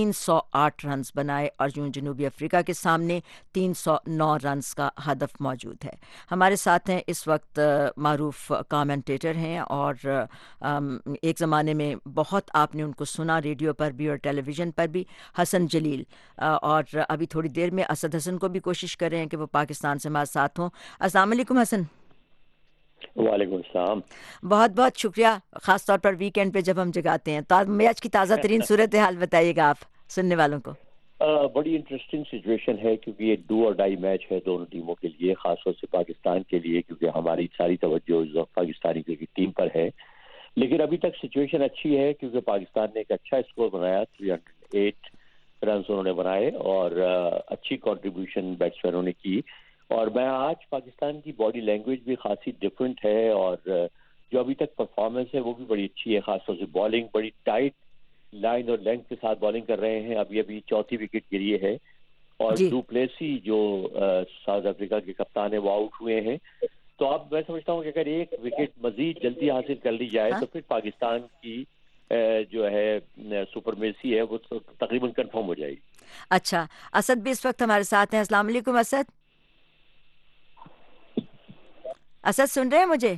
308 رنز بنائے, اور جو جنوبی افریقہ کے سامنے 309 رنز کا ہدف موجود ہے. ہمارے ساتھ ہیں اس وقت معروف کامنٹیٹر ہیں, اور ایک زمانے میں بہت آپ نے ان کو سنا ریڈیو پر بھی اور ٹیلی ویژن پر بھی, حسن جلیل. اور ابھی تھوڑی دیر میں اسد حسن کو بھی کوشش کر رہے ہیں کہ وہ پاکستان سے ہمارے ساتھ ہوں. السلام علیکم حسن. وعلیکم السلام. بہت بہت شکریہ, خاص طور پر ویکینڈ پہ جب ہم جگاتے ہیں. تو میچ کی تازہ ترین صورتحال بتائیے گا آپ سننے والوں کو. بڑی انٹرسٹنگ سچویشن ہے, کیونکہ یہ ڈو اور ڈائی میچ ہے دونوں ٹیموں کے لیے, خاص طور سے پاکستان کے لیے, کیونکہ ہماری ساری توجہ اس وقت پاکستانی کرکٹ ٹیم پر ہے. لیکن ابھی تک سچویشن اچھی ہے, کیونکہ پاکستان نے ایک اچھا اسکور بنایا, 308 رنز انہوں نے بنائے, اور اچھی کنٹریبیوشن بیٹسمینوں نے کی. اور میں آج پاکستان کی باڈی لینگویج بھی خاصی ڈفرینٹ ہے, اور جو ابھی تک پرفارمنس ہے وہ بھی بڑی اچھی ہے. خاص طور سے بالنگ بڑی ٹائٹ لائن اور لینتھ کے ساتھ بالنگ کر رہے ہیں. ابھی چوتھی وکٹ گری ہے, اور ڈو پلیسی جو ساؤتھ افریقہ کے کپتان ہیں وہ آؤٹ ہوئے ہیں. تو اب میں سمجھتا ہوں کہ اگر ایک وکٹ مزید جلدی حاصل کر لی جائے تو پھر پاکستان کی جو ہے سپرمیسی ہے وہ تقریباً کنفرم ہو جائے گی. اچھا, اسد بھی اس وقت ہمارے ساتھ ہیں. السلام علیکم اسد. اسد سن رہے ہیں مجھے؟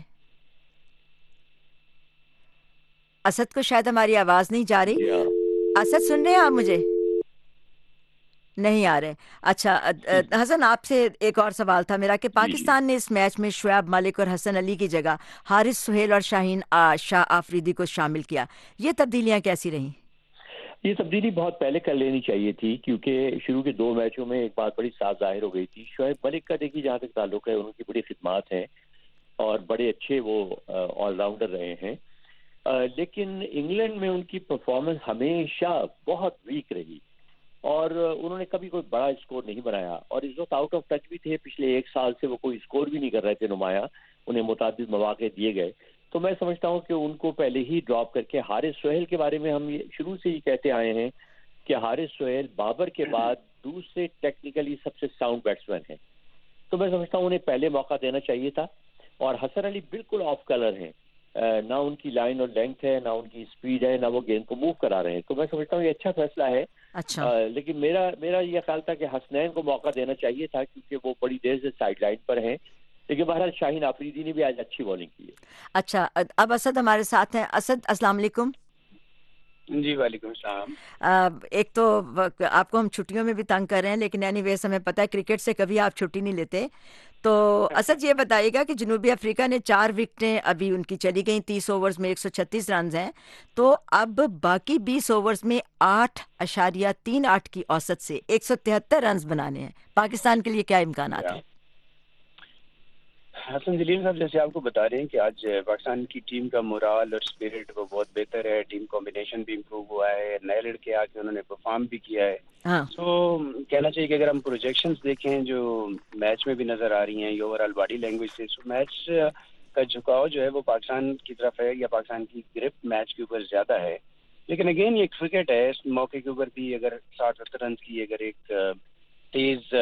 اسد کو شاید ہماری آواز نہیں جا رہی. اسد سن رہے ہیں آپ مجھے؟ نہیں آ رہے. اچھا حسن, آپ سے ایک اور سوال تھا میرا کہ پاکستان نے اس میچ میں شعیب ملک اور حسن علی کی جگہ حارث سہیل اور شاہین شاہ آفریدی کو شامل کیا. یہ تبدیلیاں کیسی رہیں؟ یہ تبدیلی بہت پہلے کر لینی چاہیے تھی, کیونکہ شروع کے 2 میچوں میں ایک بات بڑی صاف ظاہر ہو گئی تھی. شعیب ملک کا دیکھیے جہاں تک تعلق ہے, ان کی بڑی خدمات ہیں اور بڑے اچھے وہ آل راؤنڈر رہے ہیں, لیکن انگلینڈ میں ان کی پرفارمنس ہمیشہ بہت ویک رہی, اور انہوں نے کبھی کوئی بڑا اسکور نہیں بنایا, اور اس وقت آؤٹ آف ٹچ بھی تھے. پچھلے 1 سال سے وہ کوئی اسکور بھی نہیں کر رہے تھے نمایاں, انہیں متعدد مواقع دیے گئے. تو میں سمجھتا ہوں کہ ان کو پہلے ہی ڈراپ کر کے, حارث سہیل کے بارے میں ہم شروع سے ہی کہتے آئے ہیں کہ حارث سہیل بابر کے بعد دوسرے ٹیکنیکلی سب سے ساؤنڈ بیٹسمین ہیں. تو میں سمجھتا ہوں انہیں پہلے موقع دینا چاہیے تھا. اور حسن علی بالکل آف کلر ہیں، نہ ان کی لائن اور لینتھ ہے، نہ ان کی اسپیڈ ہے، نہ وہ گیند کو موو کرا رہے ہیں. تو میں سمجھتا ہوں یہ اچھا فیصلہ ہے. لیکن میرا یہ خیال تھا کہ حسنین کو موقع دینا چاہیے تھا، کیونکہ وہ بڑی دیر سے سائڈ لائن پر ہیں. لیکن بہرحال شاہین آفریدی نے بھی آج اچھی بالنگ کی ہے. اچھا، اب اسد ہمارے ساتھ ہیں. اسد السلام علیکم. جی وعلیکم السلام. ایک تو آپ کو ہم چھٹیوں میں بھی تنگ کر رہے ہیں، لیکن اینی ویز ہمیں پتہ ہے کرکٹ سے کبھی آپ چھٹی نہیں لیتے. تو اسد یہ بتائیے گا کہ جنوبی افریقہ نے 4 وکٹیں ابھی ان کی چلی گئیں، 30 اوورز میں 136 رنز ہیں. تو اب باقی 20 اوورز میں 8.38 کی اوسط سے 173 رنز بنانے ہیں. پاکستان کے لیے کیا امکانات ہیں؟ حسن جلیل صاحب، جیسے آپ کو بتا رہے ہیں کہ آج پاکستان کی ٹیم کا مورال اور اسپرٹ وہ بہت بہتر ہے. ٹیم کمبینیشن بھی امپروو ہوا ہے، نئے لڑکے آ کے انہوں نے پرفارم بھی کیا ہے. تو کہنا چاہیے کہ اگر ہم پروجیکشنز دیکھیں جو میچ میں بھی نظر آ رہی ہیں، یہ اوور آل باڈی لینگویج سے میچ کا جھکاؤ جو ہے وہ پاکستان کی طرف ہے، یا پاکستان کی گرپ میچ کے اوپر زیادہ ہے. لیکن اگین یہ کرکٹ ہے، اس موقع کے اوپر بھی اگر 60-70 رنز کی اگر ایک تیز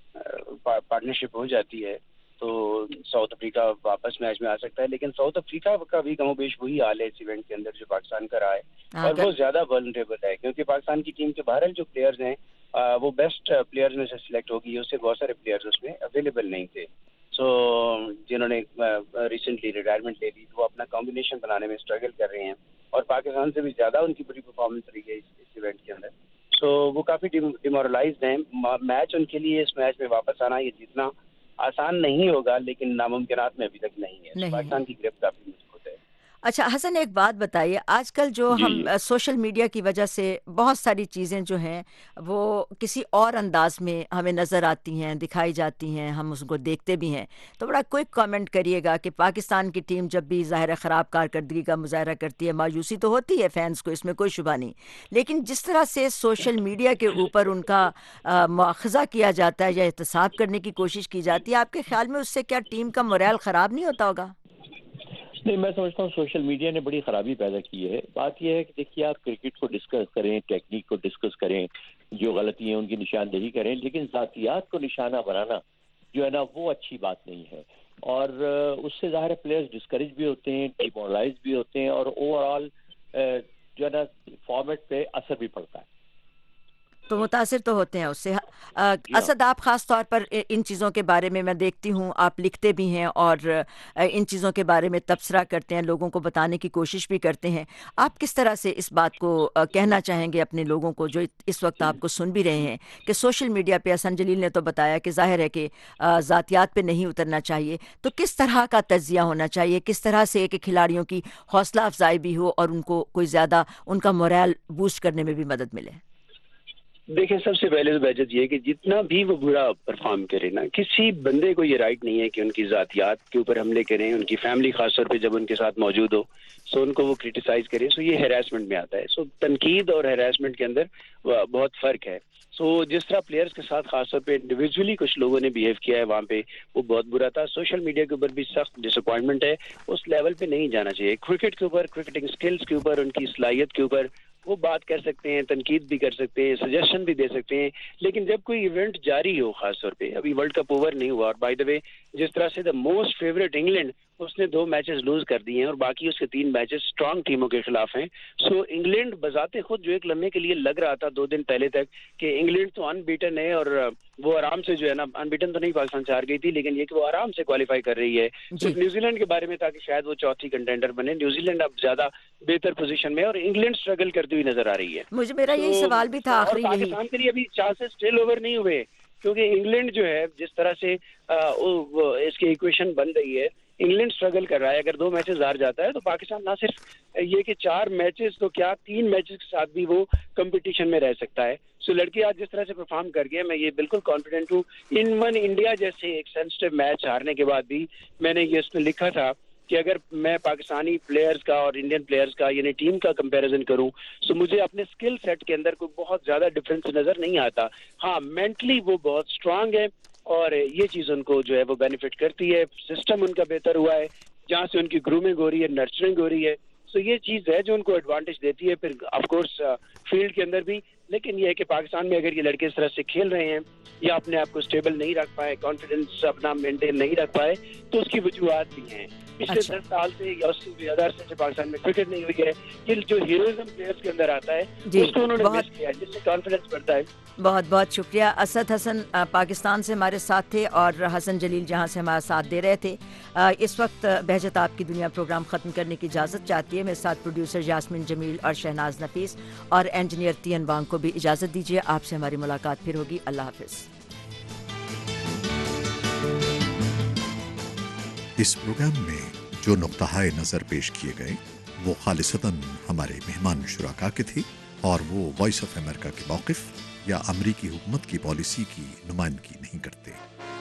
پارٹنرشپ ہو جاتی ہے تو ساؤتھ افریقہ واپس میچ میں آ سکتا ہے. لیکن ساؤتھ افریقہ کا بھی کم و بیش وہی حال ہے اس ایونٹ کے اندر جو پاکستان کا رہا ہے، اور وہ زیادہ ولنریبل ہے، کیونکہ پاکستان کی ٹیم کے باہر جو پلیئرز ہیں وہ بیسٹ پلیئرز میں سے سلیکٹ ہوگی. اس سے بہت سارے پلیئرز اس میں اویلیبل نہیں تھے. سو جنہوں نے ریسنٹلی ریٹائرمنٹ لے لی تو وہ اپنا کمبینیشن بنانے میں اسٹرگل کر رہے ہیں، اور پاکستان سے بھی زیادہ ان کی بری پرفارمنس رہی ہے اس ایونٹ کے اندر. سو وہ کافی ڈیمورلائزڈ ہیں. میچ ان کے لیے اس میچ میں واپس آنا، یہ جیتنا آسان نہیں ہوگا، لیکن ناممکنات میں ابھی تک نہیں ہے. پاکستان کی گرپ کافی مضبوط ہے. اچھا حسن، ایک بات بتائیے، آج کل جو ہم سوشل میڈیا کی وجہ سے بہت ساری چیزیں جو ہیں وہ کسی اور انداز میں ہمیں نظر آتی ہیں، دکھائی جاتی ہیں، ہم اس کو دیکھتے بھی ہیں. تو بڑا کوئک کامنٹ کریے گا کہ پاکستان کی ٹیم جب بھی ظاہر خراب کارکردگی کا مظاہرہ کرتی ہے، مایوسی تو ہوتی ہے فینس کو، اس میں کوئی شبہ نہیں. لیکن جس طرح سے سوشل میڈیا کے اوپر ان کا مواخذہ کیا جاتا ہے یا احتساب کرنے کی کوشش کی جاتی ہے، آپ کے خیال میں اس سے کیا ٹیم کا مورال خراب نہیں ہوتا ہوگا؟ نہیں، میں سمجھتا ہوں سوشل میڈیا نے بڑی خرابی پیدا کی ہے. بات یہ ہے کہ دیکھیے، آپ کرکٹ کو ڈسکس کریں، ٹیکنیک کو ڈسکس کریں، جو غلطی ہیں ان کی نشاندہی کریں، لیکن ذاتیات کو نشانہ بنانا جو ہے نا وہ اچھی بات نہیں ہے. اور اس سے ظاہر پلیئرز ڈسکریج بھی ہوتے ہیں، ڈیمورلائز بھی ہوتے ہیں، اور اوور آل جو ہے نا فارمیٹ پہ اثر بھی پڑتا ہے. تو متاثر تو ہوتے ہیں اس سے. اسد، آپ خاص طور پر ان چیزوں کے بارے میں دیکھتی ہوں آپ لکھتے بھی ہیں اور ان چیزوں کے بارے میں تبصرہ کرتے ہیں، لوگوں کو بتانے کی کوشش بھی کرتے ہیں. آپ کس طرح سے اس بات کو کہنا چاہیں گے اپنے لوگوں کو جو اس وقت آپ کو سن بھی رہے ہیں کہ سوشل میڈیا پہ حسن جلیل نے تو بتایا کہ ظاہر ہے کہ ذاتیات پہ نہیں اترنا چاہیے، تو کس طرح کا تجزیہ ہونا چاہیے، کس طرح سے کہ کھلاڑیوں کی حوصلہ افزائی بھی ہو اور ان کو کوئی زیادہ ان کا مورال بوسٹ کرنے میں بھی مدد ملے؟ دیکھیں، سب سے پہلے تو بحث یہ ہے کہ جتنا بھی وہ برا پرفارم کرے نا، کسی بندے کو یہ رائٹ نہیں ہے کہ ان کی ذاتیات کے اوپر حملے کریں، ان کی فیملی خاص طور پہ جب ان کے ساتھ موجود ہو سو ان کو وہ کرٹیسائز کرے. سو یہ ہیراسمنٹ میں آتا ہے. سو تنقید اور ہیراسمنٹ کے اندر بہت فرق ہے. سو جس طرح پلیئرز کے ساتھ خاص طور پہ انڈیویجولی کچھ لوگوں نے بیہیو کیا ہے وہاں پہ، وہ بہت برا تھا. سوشل میڈیا کے اوپر بھی سخت ڈس اپوائنٹمنٹ ہے. اس لیول پہ نہیں جانا چاہیے. کرکٹ کے اوپر، کرکٹنگ سکلز کے اوپر، ان کی صلاحیت کے اوپر وہ بات کر سکتے ہیں، تنقید بھی کر سکتے ہیں، سجیشن بھی دے سکتے ہیں. لیکن جب کوئی ایونٹ جاری ہو، خاص طور پہ ابھی ورلڈ کپ اوور نہیں ہوا، اور بائی دا وے جس طرح سے دا موسٹ فیوریٹ انگلینڈ، اس نے 2 میچز لوز کر دیے ہیں اور باقی اس کے 3 میچز اسٹرانگ ٹیموں کے خلاف ہیں. سو انگلینڈ بذات خود جو ایک لمحے کے لیے لگ رہا تھا 2 دن پہلے تک کہ انگلینڈ تو ان بیٹن ہے اور وہ آرام سے جو ہے نا، ان بیٹن تو نہیں پاکستان سے ہار گئی تھی، لیکن یہ کہ وہ آرام سے کوالیفائی کر رہی ہے. صرف نیوزی لینڈ کے بارے میں تھا کہ شاید وہ چوتھی کنٹینڈر بنے. نیوزی لینڈ اب زیادہ بہتر پوزیشن میں، اور انگلینڈ اسٹرگل کرتی ہوئی نظر آ رہی ہے. میرا یہی سوال بھی تھا آخری. پاکستان کے لیے ابھی چانسز اسٹل اوور نہیں ہوئے، کیونکہ انگلینڈ جو ہے جس طرح سے اس کی ایکویشن بن رہی ہے، انگلینڈ اسٹرگل کر رہا ہے. اگر 2 میچز ہار جاتا ہے تو پاکستان نہ صرف یہ کہ 4 میچز تو کیا 3 میچز کے ساتھ بھی وہ کمپٹیشن میں رہ سکتا ہے. سو لڑکے آج جس طرح سے پرفارم کر گئے، میں یہ بالکل کانفیڈنٹ ہوں. ان انڈیا جیسے ایک سینسٹیو میچ ہارنے کے بعد بھی میں نے یہ اس میں لکھا تھا کہ اگر میں پاکستانی پلیئرز کا اور انڈین پلیئرز کا یعنی ٹیم کا کمپیریزن کروں تو مجھے اپنے سکل سیٹ کے اندر کوئی بہت زیادہ ڈفرینس نظر نہیں آتا. ہاں، مینٹلی وہ بہت اسٹرانگ ہے اور یہ چیز ان کو جو ہے وہ بینیفٹ کرتی ہے. سسٹم ان کا بہتر ہوا ہے، جہاں سے ان کی گرومنگ ہو رہی ہے، نرچرنگ ہو رہی ہے. سو یہ چیز ہے جو ان کو ایڈوانٹیج دیتی ہے. پھر آف کورس فیلڈ کے اندر بھی لیکن یہ ہے کہ پاکستان میں اگر یہ لڑکے اس طرح سے کھیل رہے ہیں یا اپنے آپ کو اسٹیبل نہیں رکھ پائے, کانفیڈنس اپنا مینٹین نہیں رکھ پائے, تو اس کی وجوہات بھی ہیں. پچھلے 10 سال سے یا اس سے بھی زیادہ عرصے سے پاکستان میں کرکٹ نہیں ہوئی ہے. یہ جو ہیروئزم پلیئرز کے اندر آتا ہے اس کو انہوں نے مس کیا, جس سے کانفیڈنس بڑھتا ہے. بہت بہت شکریہ. اسد حسن پاکستان سے ہمارے ساتھ تھے اور حسن جلیل جہاں سے ہمارا ساتھ دے رہے تھے. اس وقت بہجت آپ کی دنیا پروگرام ختم کرنے کی اجازت چاہتی ہے. میرے ساتھ پروڈیوسر یاسمین جمیل اور شہناز نفیس اور انجینئر تین وانگ کو بھی اجازت دیجیے. آپ سے ہماری ملاقات پھر ہوگی. اللہ حافظ. اس پروگرام میں جو نقطہ نظر پیش کیے گئے وہ خالصتاً ہمارے مہمان شرکا کے تھے اور وہ وائس آف امریکہ کے موقف یا امریکی حکومت کی پالیسی کی نمائندگی نہیں کرتے.